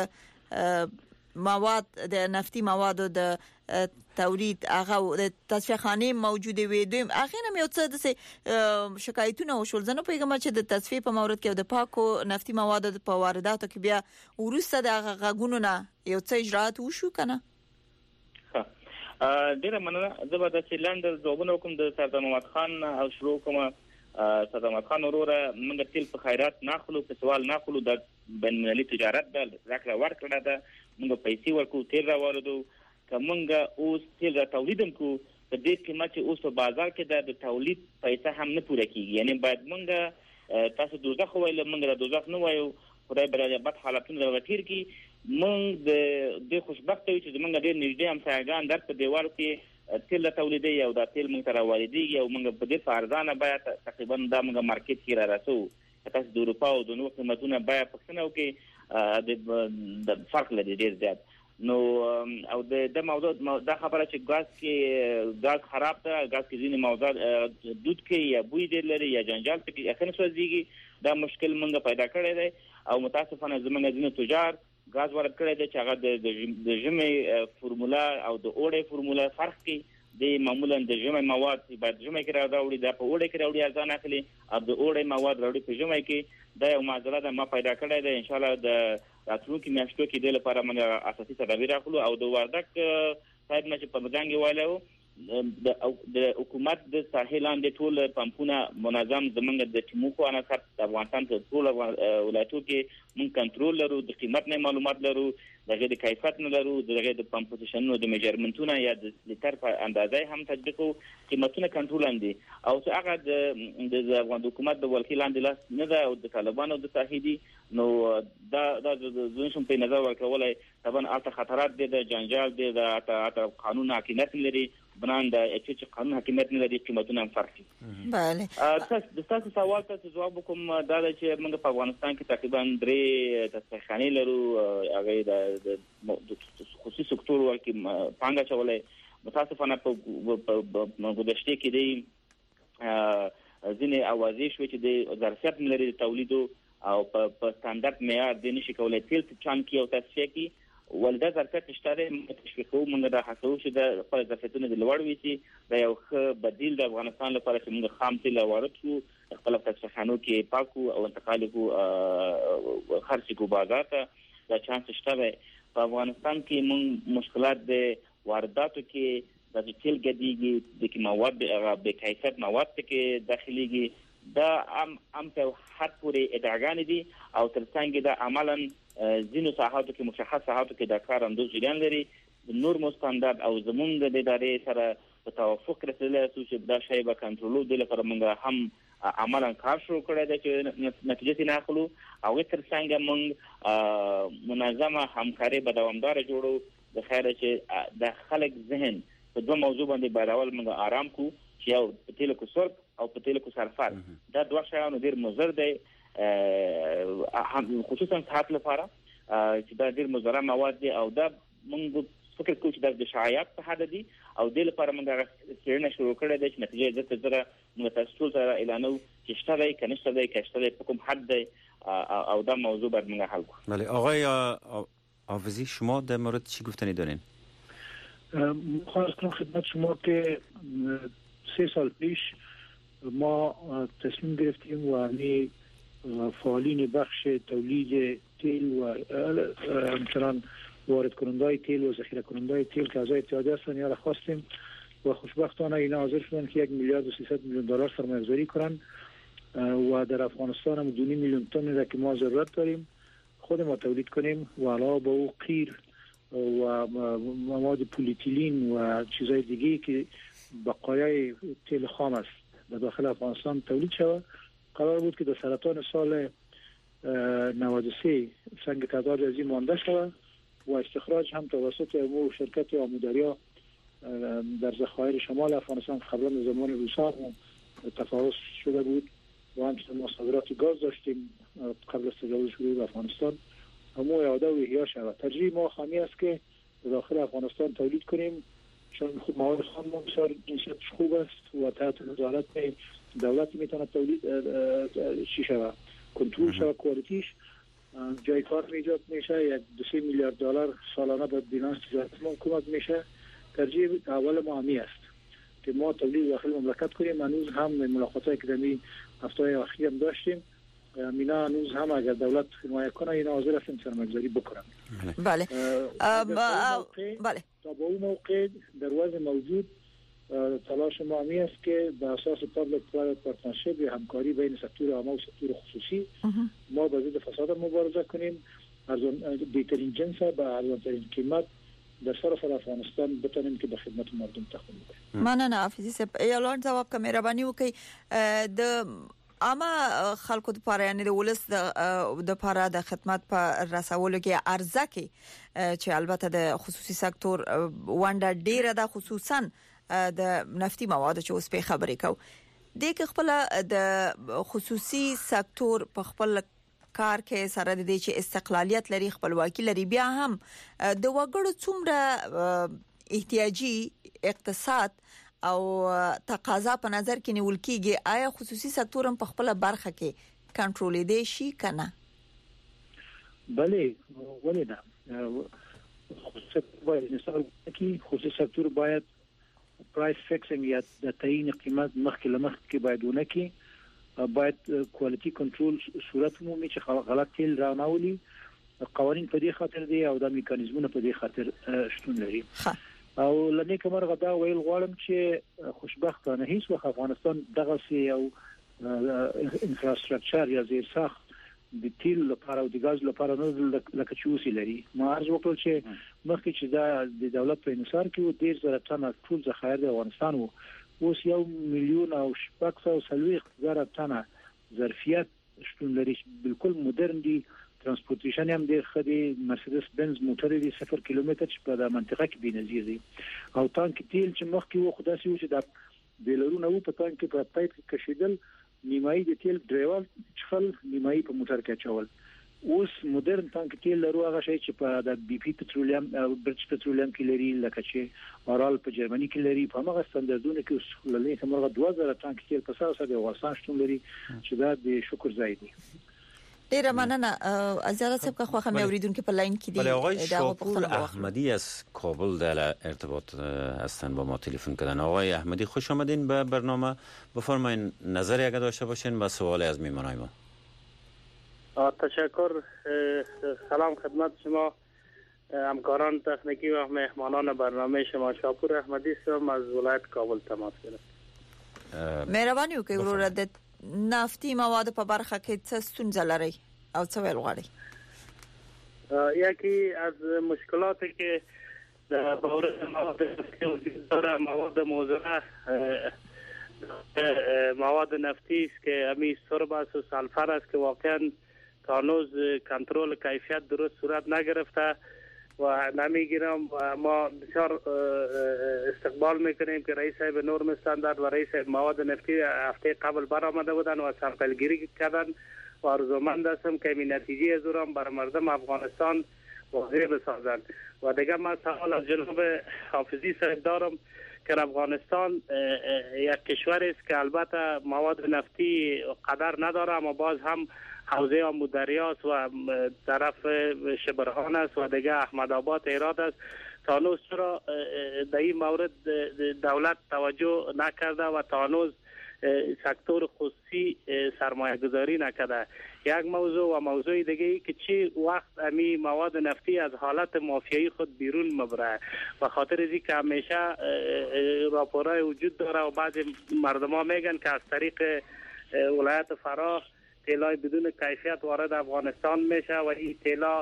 مواد د نفتي موادو د تولید هغه د تصفیه خانه موجوده وي دویم اخیرا یو څه د شکایتونه وشول زنه پیغام چې د تصفیه په مورد کې د پاکو نفتي موادو په وارداتو کې بیا ورسته د غغونو نه یو څه اجرات وشو کنه ډیره مننه زه به د چیلند ځوابونه کوم د سردار محمد خان او شروع کوم سردار محمد خان وروره موږ تل په خیرات ناخلو په سوال ناخلو د بین المللي تجارت د راکړه ورکړه ده موږ پیسې ورکو تیل راوړو کومنګ اوس تیل را تولیدم کو د دې قیمت چې اوس په بازار کې د تولید پیسې هم نه پوره کیږي یعنی باید موږ تاسو دوزخ وایو موږ د دوزخ نه وایو خدای برابر بد حالتونه راوتیر کی موږ د د خوشبخت وي چې موږ ډېر نږدې هم ساګان در په دیوال کې تیل تولیدي او د تیل موږ تر واردي او موږ په دې ارزانه بیا تقریبا د موږ مارکیټ کې را رسو تاسو د اروپا او د نورو قیمتونو بیا پښتنه او کې د فرق لري ډېر زیات نو او د د موضوع دا خبره چې غاز کې غاز خراب ده غاز کې ځینې موضوع دود کې یا بوی دی لري یا جنجال کې اخن سوځيږي دا مشکل موږ پیدا کړی دی او متاسفانه زمونږ ځینې تجار غاز ورک کړی دی چې هغه د ژمي فرمولا او د اوړې فرمولا فرق کې د معمولا د ژمي مواد باید ژمي کې راوړي د په اوړې کې راوړي ارزان اخلي او د اوړې مواد راوړي په ژمي کې دا یو معضله ده ما پیدا کړی دی ان شاء الله د راتلونکي میاشتو کې د لپاره موږ اساسي تدابیر اخلو او د وردک صاحب نه چې په مدانګي والو د د حکومت د ساحل لاندې ټول پمپونه منظم زمونږ د ټیموکو انا کار د افغانستان په ټول ولایتو کې موږ کنټرول لرو د قیمت نه معلومات لرو دغه د کیفیت نه لرو دغه د پمپ پوزیشنونو د میجرمنټونو یا د لیټر په اندازې هم تطبیقو قیمتونه کنټرول اندي او چې هغه د افغان حکومت د ولکې لاندې لاس نه ده او د طالبانو د صاحبي نو دا د زونشم په نظر ورکولای طبعا اته خطرات دي د جنجال دي د قانون حاکمیت لري بنان د چې قانون حاکمیت نه لري قیمتونه هم فرق دي bale د تاسو سوال ته جواب کوم دا چې موږ په افغانستان کې تقریبا درې تصفیحانې لرو هغه د خصوصي سکتور ورکې پانګه چولې متاسفانه په ګذشته کې دی ځینې اوازې شوې چې د ظرفیت لري د تولیدو او په ستاندرد معیار د نشي کولای تیل چان کې او تصفیه کې ولدا ظرفیت شته تشویقو موږ د حسو چې د خپل ظرفیتونو د لوړ وي چې د یو ښه بدیل د افغانستان لپاره چې موږ خام تیل وارد کړو خپل تصفیهانو کې پاکو او انتقال کو خرڅ کو بازار ته دا چانس شته. په افغانستان کې موږ مشکلات د وارداتو کې د تیل ګډیږي د مواد به کیفیت مواد کې داخليږي دا ام ام په حد پورې ادعاګان دي او ترڅنګ دا عملاً ځینو ساحاتو کې مشخص ساحاتو کې د کار اندوز جریان لري د نور مستندات او زمونږ د ادارې سره په توافق رسیدل چې دا شی به کنټرولو د لپاره موږ هم عملاً کار شروع کړی دی چې نتیجه نه اخلو او ترڅنګ موږ منظمه همکاري به دوامدار جوړو د خیره چې د خلک ذهن په دوه موضوع باندې بارول موږ آرام کو چې یو په تیلو کو سرب او په تیلو کو صرفات دا دوه شیانو ډیر مضر دي خصوصا صحت لپاره چې دا ډیر مضر مواد دي او دا موږ فکر کوو چې د شایعات په حد دي او د لپاره موږ څېړنه شروع کړې ده چې نتیجه د تزره موږ تاسو سره اعلانو چې شته دی کنيشته دی کشته په کوم حد دی او دا موضوع باید موږ حل کړو. بله آقای حافظی شما در مورد چی گفتنی دارین؟ خواستم خدمت شما که سه سال پیش ما تصمیم گرفتیم و همه فعالین بخش تولید تیل و همچنان وارد کننده‌های تیل و ذخیره کننده‌های تیل که اعضای اتحادیه هستند اینا را خواستیم و خوشبختانه اینا حاضر شدن که یک میلیارد و سیصد میلیون دلار سرمایه‌گذاری کنند و در افغانستان هم دو میلیون تن را که ما ضرورت داریم خود ما تولید کنیم و علاوه به او قیر و مواد پلیتیلین و چیزهای دیگه که بقایای تیل خام است در داخل افغانستان تولید شود. قرار بود که در سرطان سال نود و سه سنگ تعداد از این مانده شود و استخراج هم توسط امور شرکت آمودریا در ذخایر شمال افغانستان قبلا زمان روسا تفاوض شده بود و همچنین ما صادرات گاز داشتیم قبل از تجاوز شروع به افغانستان همو اعاده و احیا شود. ترجیح ما خامی است که داخل افغانستان تولید کنیم چون خود مواد خام ما بسیار جنسیتش خوب است و تحت نظارت دولت میتونه تولید چی شود کنترل شود کوالیتیش جای کار ایجاد میشه یک دو سه میلیارد دلار سالانه به بینانس تجارت ما کمک میشه. ترجیح اول ما همی است که ما تولید داخل مملکت کنیم. هنوز هم ملاقاتایی که دمی هفته اخیر هم داشتیم مینا هنوز هم اگر دولت حمایت کنه اینا حاضر هستن سرمایه‌گذاری بکنن. بله بله تا به اون موقع در وضع موجود تلاش ما همی است که به اساس پابلیک پرایوت پارتنرشیپ یا همکاری بین سکتور عام و سکتور خصوصی ما با ضد فساد مبارزه کنیم ارزان بهترین جنس به ارزان‌ترین قیمت در سراسر افغانستان بتونیم که به خدمت مردم تقدیم کنیم. مننه حافظی صاحب یالان جواب که مهرباني وکړي د اما خلکو لپاره یعنی د ولس د لپاره د خدمت په رسولو کې ارزه کې چې البته د خصوصي سکتور ونده ډیره د خصوصا د نفتي موادو چې اوس په خبرې کو د خپل د خصوصي سکتور په خپل کار کې سره د دې چې استقلالیت لري خپلواکي لري بیا هم د وګړو څومره احتیاجي اقتصاد او تقاضا په نظر کې نیول کېږي آیا خصوصي سکتور هم په خپل برخه کې کنټرول دی شي کنه؟ بله ولې نه خصوصي سکتور مثال کې خصوصي سکتور باید پرایس فیکسینګ یا د تعیین قیمت مخکې لمخکې باید ونه باید کوالټي کنټرول صورت مومي چې غلط تیل راناولي قوانين په دې خاطر دي او د میکانیزمونو په دې خاطر شتون لري. او لنی کومه غدا ویل غواړم چې خوشبختانه هیڅ وخت افغانستان دغه سي او انفراستراکچر یا زیر ساخت د تیل لپاره او د غاز لپاره نه لکه چې اوسې لري. ما عرض وکړ چې مخکې چې دا د دولت په انحصار کې و ډیر زره تنه ټول ذخایر د افغانستان وو اوس یو میلیون او شپږ سوه څلوېښت زره تنه ظرفیت شتون لري. بالکل مدرن دي ترانسپورتیشن هم ډیر ښه دي. مرسيډس بنز موټر دي صفر کیلومتر چې په د منطقه کې بنظیر دي او تانک تیل چې مخکې و خدای سي چې د بیلرونه و په تانک په پایپ کې کشیدل نیمایي د تیل ډرایور چخل نیمایي په موټر کې چول. اوس مدرن تانک تیل لرو هغه شی چې په د بي پی پټرولیم برټش پټرولیم کې لري لکه چې اورال په جرمني کې لري په هغه ستاندردونو کې اوس لنی کومه دوه زره تانک تیل په اساس د افغانستان شتون لري چې دا د شکر ځای دی. ډیر مننه ازاله صاحب که خو هم اوریدونکو په لاین کې دي. بله آقای شاپور احمدی از کابل در ارتباط هستن با ما تلفن کردن. آقای احمدی خوش آمدین به برنامه. بفرمایین نظری اگه داشته باشین و سوالی از میهمانای ما. تشکر. سلام خدمت شما همکاران تکنیکی و مهمانان برنامه شما. شاپور احمدی هستم از ولایت کابل تماس گرفتم. مهرباني وکړئ وروره د نفتي مواد په برخه کې څه ستونزه لري او څه ویل غواړئ؟ یکی از مشکلاتی که در مورد مواد نفتی وجود داره مواد موضوعه مواد نفتی است که امی سرب است و سلفر است که واقعا تا هنوز کنترل کیفیت درست صورت نگرفته و نمیگیرم و ما بسیار استقبال میکنیم که رئیس صاحب نورم استاندارد و رئیس مواد نفتی هفته قبل برآمده بودن و سمپلگیری کردن و آرزومند هستم که این نتیجه از اون بر مردم افغانستان واضح بسازند. و دیگه من سوال از جناب حافظی صاحب دارم که افغانستان یک کشور است که البته مواد نفتی قدر نداره اما باز هم حوزه امودریاست و طرف شبرهان است و دیگه احمد آباد ایراد است. تا هنوز چرا در این مورد دولت توجه نکرده و تا هنوز سکتور خصوصی سرمایه گذاری نکرده؟ یک موضوع و موضوع دیگه ای که چی وقت امی مواد نفتی از حالت مافیایی خود بیرون مبره و خاطر ازی که همیشه راپورای وجود داره و بعضی مردم ها میگن که از طریق ولایت فراه تیلای بدون کیفیت وارد افغانستان میشه و این تیلا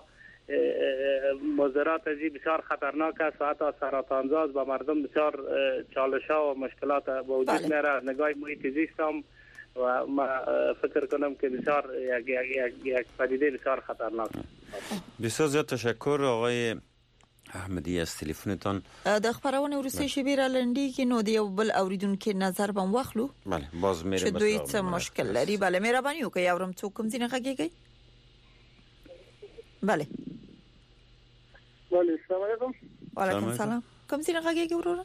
مضرات ازی بسیار خطرناک است و حتی سرطانزاز و مردم بسیار چالش ها و مشکلات به وجود میاره. از نگاه محیط زیست هم و ما فکر کنم که بسیار یک, یک, یک پدیده بسیار خطرناک است. بسیار زیاد تشکر آقای احمدی از تلفنتان. د خبرونه ورسې شي بیره لنډي کې نو د یو بل اوریدونکو نظر بم واخلو. بله باز میرم چې دوی څه مشکل لري. بله مهرباني وکړئ اورم څوک کوم ځینې غږیږي. بله بله السلام علیکم. وعلیکم السلام. کوم ځینې غږیږي وروره؟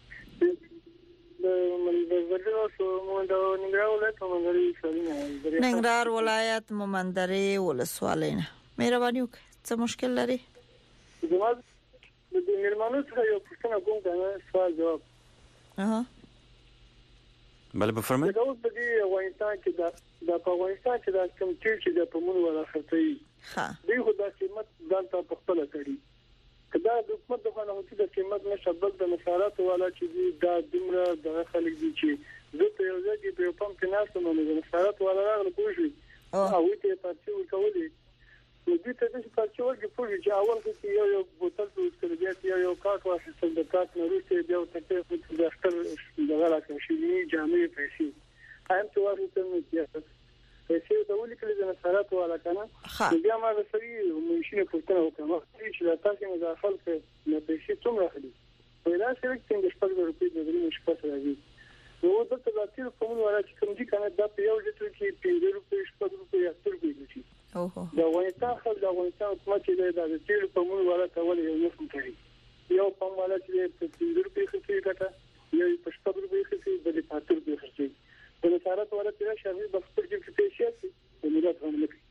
د منځګړو سو مونږ د ننګرهار ولایت مومندري سړی نه ننګرهار ولایت مومندري ولسوالۍ نه. مهرباني وکړئ څه مشکل لري؟ زما د میرمنو څخه یو پوښتنه کوم کنه سوال جواب. اها بله بفرمایئ. دا اوس په دې افغانستان کې دا د افغانستان کې د کوم چې د پمون ولا خرڅي ها دوی خو د قیمت ځان ته په خپل کړی کدا د حکومت د خانه چې د قیمت نشبل د مسارات والا چې دا دمره د خلک دي چې زه ته یو ځای په پم کې ناسم نه د مسارات والا راغله پوښي او ته پاتې ورکولې نو دې ته چې پاتې ورګي پوښي چې اول کې یو یو بوتل څه کړی یو یو کارت واخیستل د کارت نه وروسته بیا ته په د اختر دغه راکړي شي جامې پیسې هم څو ورته نو کیږي پیسې ته ولې کله د مسارات والا کنه بیا ما د سړي مشینه پورته وکړم چې تاسو مې داخل کړ نو پیسې څومره خدي پیدا شوی چې شپږ روپۍ د دې مشکل راځي نو د تباتیر په موږ ورته کوم دي کنه دا په یو ډول کې پنځه روپۍ شپږ روپۍ اتر کوي اوه دا افغانستان خو د افغانستان حکومت چې د تیل په موږ ورته ولې یو نه کوي یو په مالا چې په پنځه روپۍ خرڅي کټه یو په شپږ روپۍ خرڅي د دې په اتر روپۍ خرڅي د مسارات ورته شامل د خپل کې پیسې په ملت باندې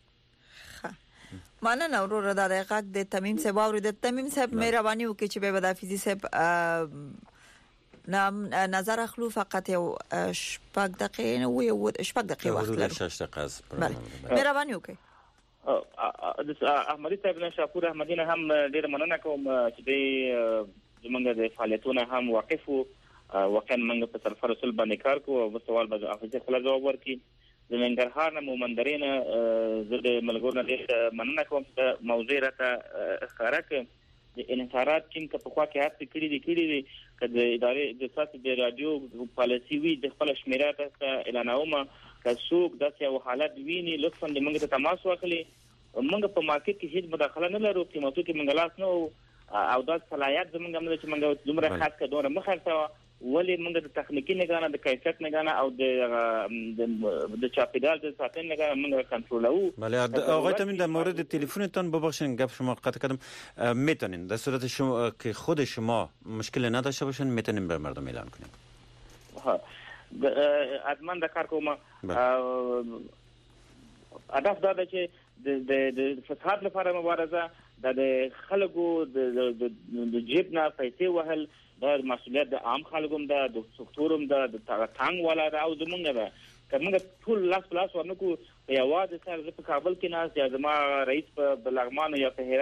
مننه وروره دا د غږ د تمیم صاحب اورید تمیم صاحب مهرباني وکړئ چې به د حافظي صاحب نام نظر اخلو فقط یو شپږ دقیقې نه وي شپږ دقیقې وخت لرو شش دقیقې مهرباني وکړئ. احمدي صاحب نه شاپور احمدي نه هم ډیر مننه کوم چې د زمونږ د فعالیتونو هم واقف وو واقعا موږ په سلفر رسول باندې کار کوو او سوال به حافظي خپل جواب ورکړي. د ننګرهار نه مومندري نه زه د ملګرو نه ډېر مننه کوم چې موضوع راته ښکاره کړه. د انحصارات ټیم که پخوا کې هڅې کړي دي کړي دي که د ادارې د ساسې د راډیو پالیسي وي د خپله شمېره ته اعلانومه که څوک داسې یو حالت ویني لطفا د موږ ته تماس واخلي. موږ په مارکیټ کې هیڅ مداخله نه لرو قیمتو کې موږ لاس نه او دا صلاحیت زموږ هم نه ده چې موږ دومره خاص که دومره مه خرڅوه ولې موږ د تخنیکي نګاه نه د کیفیت نګاه نه او د د چاپیدار د ساتنې نګاه موږ کنترلوو. بله آقای تمیم در مورد تلفنتان ببخشید گپ شما قطع کردم میتونین در صورت شما که خود شما مشکل نداشته باشین میتونین بر مردم اعلان کنین. ها حتما د کار کوم هدف دا ده چې د د فساد لپاره مبارزه د خلکو د د جیب نه پیسې وهل دا مسؤلیت د عام خلکو ده د سکتورم ده د تانګ والا ده او زمونږ ده کومه ټول لاس پلاس ورنکو په یوازې سره په کابل کې ناس یا زما رئیس په بلغمان یا په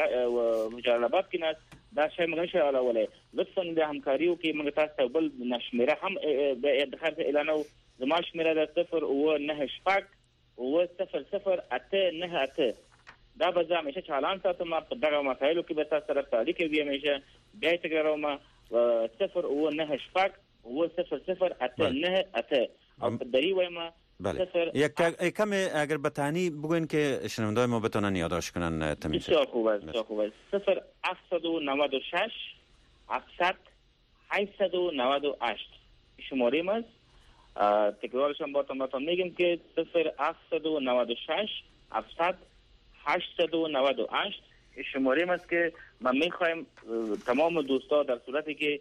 جلال آباد کې ناس دا شی موږ شي اړولې لطفا د همکاریو کې موږ تاسو بل نشمیره هم د ادخال اعلانو زما شمیره د صفر او نه شپږ او صفر صفر اته نه اته دا به زه همیشه چالان ساتم په دغه مسایلو کې به تاسو سره تعلیق وي همیشه بیا تکراروم صفر او نه شپږ او صفر صفر اته نه اته او دری وایم بله یک کم اگر بتانی بگوین که شنوندای ما بتونن یادداشت کنن تمیز. بسیار خوب است بسیار خوب است صفر هفتصد و نود و شش هفتصد هشتصد و نود و هشت شماره ما است. تکرارش هم باتون باتون میگم که صفر هفتصد و نود و شش هفتصد هشتصد و نود و هشت شماره ما است که من میخوایم تمام دوستا در صورتی که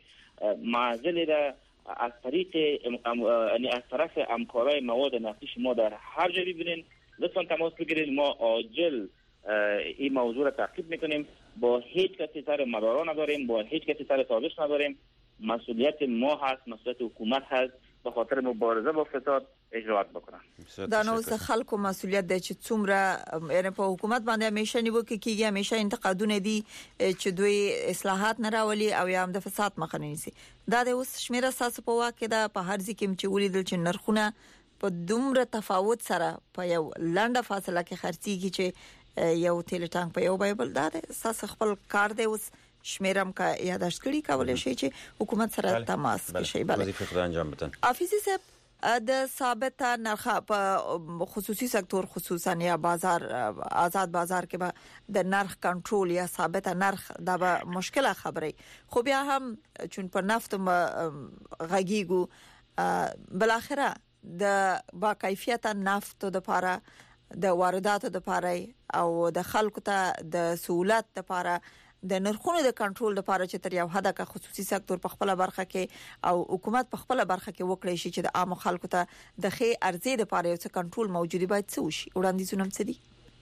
معزلی را از طریق یعنی از طرف همکارای مواد نفتی شما در هر جا ببینین لطفا تماس بگیرید ما عاجل این موضوع را تعقیب میکنیم با هیچ کسی سر مدارا نداریم با هیچ کسی سر سازش نداریم مسئولیت ما هست مسئولیت حکومت هست به خاطر مبارزه با فساد اجراات بکنن دا نو څه خلکو مسؤلیت دی چې څومره یعنی په حکومت باندې همیشه نیوکه کیږي همیشه انتقادونه دي چې دوی اصلاحات نه راولي او یا هم د فساد مخه نه نیسي دا د اوس شمیره اساس په واکه دا په هر ځکه چې ولیدل چې نرخونه په دومره تفاوت سره په یو لنډه فاصله کې خرڅيږي چې یو تیل ټانک په یو بایبل دا د اساس خپل کار دی اوس شمیرم کا یاداشت کړي کولای شي چې حکومت سره تماس وشي بل وظیفه انجام بدن افیسی صاحب د ثابت نرخ په خصوصي سکتور خصوصا یا بازار آزاد بازار کې به د نرخ کنټرول یا ثابت نرخ دا به مشکله خبره خو بیا هم چون په نفت غږیګو بل اخره د با کیفیت نفت د لپاره د وارداتو د لپاره او د خلکو ته د سہولت لپاره د نرخونو د کنټرول لپاره چې تر یو حد کا خصوصي سکتور په خپل برخه کې او حکومت په خپل برخه کې وکړي شي چې د عام خلکو ته د خې ارزي د لپاره یو څه کنټرول موجودي باید څه وشي وړاندیزونه هم څه دي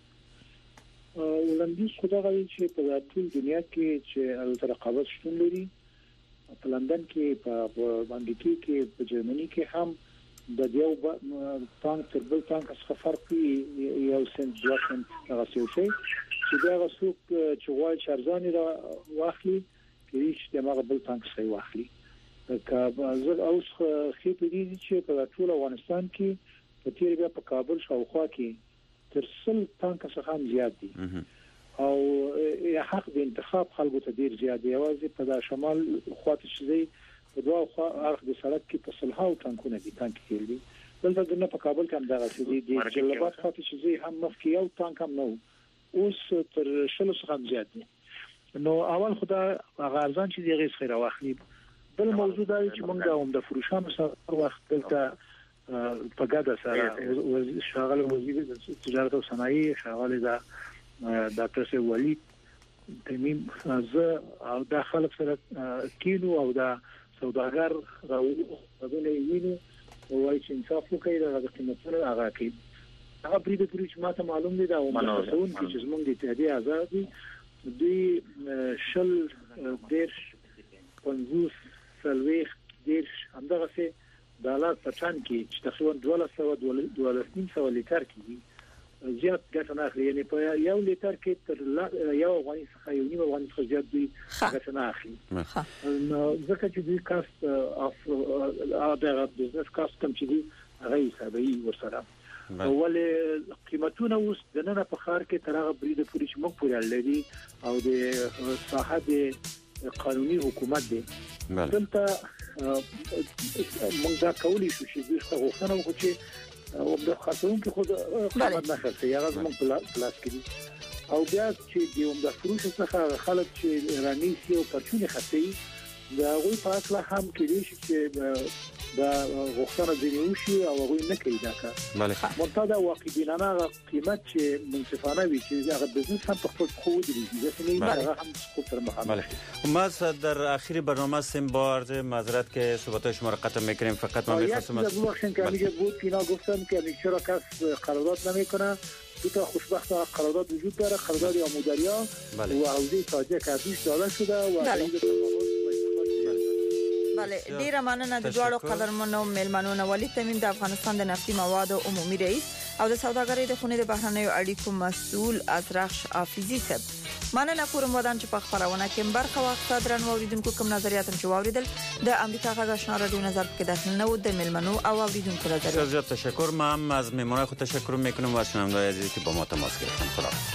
وړاندیز خدای غوښتي چې په ټول دنیا کې چې د رقابت شتون لري په لندن کې په امریکا کې په جرمني کې هم د یو تانک تر بل تانک څخه فرق یو سنت دوه سنت هغه څه چې دا غوښتل چې غواړي شارزاني را واخلي کې چې دغه بل تانک صحیح واخلي که زه اوس خې په دې چې په ټول افغانستان کې په تیر بیا په کابل شاوخوا کې تر سل تانک څخه زیات دي او حق د انتخاب خلکو ته ډیر زیات دی یوازې په شمال خواته شي په دوه خوا اړخ د سړک کې په صلحاو تانکونه دي تانک کې دي دلته د په کابل کې هم دغه څه دي د جلبات خواته شي هم مخکې یو تانک هم نو اوس تر شلو څخه زیات دي نو اول خدا غارزان چې دغه خیر واخلي بل موضوع دا چې موږ هم د فروشانو سره وخت دلته په ګډه سره شغال وزیر تجارت او صنایع شغال دا ډاکټر سي ولی تمیم زه او د خلک سره کینو او دا سوداګر راوړل ویني او وايي چې انصاف وکړي د قیمتونو هغه کې هغه بری د پولیس ماته معلوم دي دا او مسؤل چې زموږ د اتحادیه آزادي دوی شل دیرش پنځوس سلويخ دیرش همدغه څه ډالر په چان کې چې تقریبا دوه سوه دوه سوه لیټر کې زیات ګټه نه اخلي یعنی په یو لیټر کې تر یو افغاني څخه یو نیم افغاني څخه زیات دوی ګټه نه اخلي نو ځکه چې دوی کاست اف دغه بزنس کاست کم چې دوی هغه حسابي ورسره ولې قیمتونه اوس د نن په خار کې تر هغه بری د پولیس موږ پورې لري او د ساحه د قانوني حکومت دی دلته موږ دا کولی شو چې دوی څنګه غوښتنه وکړي چې او د خاطرون کې خود قیمت نه خرڅي هغه زموږ پلاس کړي او بیا چې یو د فروش څخه خلک چې رانی سي او پرچونی خرڅي دا غوي په اصله هم کې دي چې دا غوښتنه دي وشي او غوي نه کوي دا کار بله منتدا واقعینا قیمت چې منصفانه وي چې هغه بزنس هم په خپل خو دي ځکه نه هغه هم خود تر مخامخ ما در آخر برنامه سیم با عرض معذرت که صحبت شما را قطع میکنیم فقط من می‌خواستم از وقتی که میگه بود اینا گفتن که چرا کس قرارداد نمیکنه دو تا خوشبختانه قرارداد وجود داره، قرارداد آمودریا بله. و حوزه تاجک ارزش داده شده و بله. بله ډیره مننه د دواړو قدرمنو مېلمنو ولید تمیم د افغانستان د نفتي موادو عمومي رئیس او د سوداګرۍ د خونې د بهرنیو اړیکو مسؤل ازرخش حافظي صاحب. مننه کوم ودان چې په خبرونه کې برخه واخته درنو اوریدونکو کوم نظریات چې واوریدل د امریکا غږ آشنا رادیو نظر کې داخل نه و د مېلمنو او اوریدونکو نظریات. بسیار تشکر. ما هم از مهمانان خود تشکر میکنم و شنوندگان عزیزی که با ما تماس گرفتن. خدا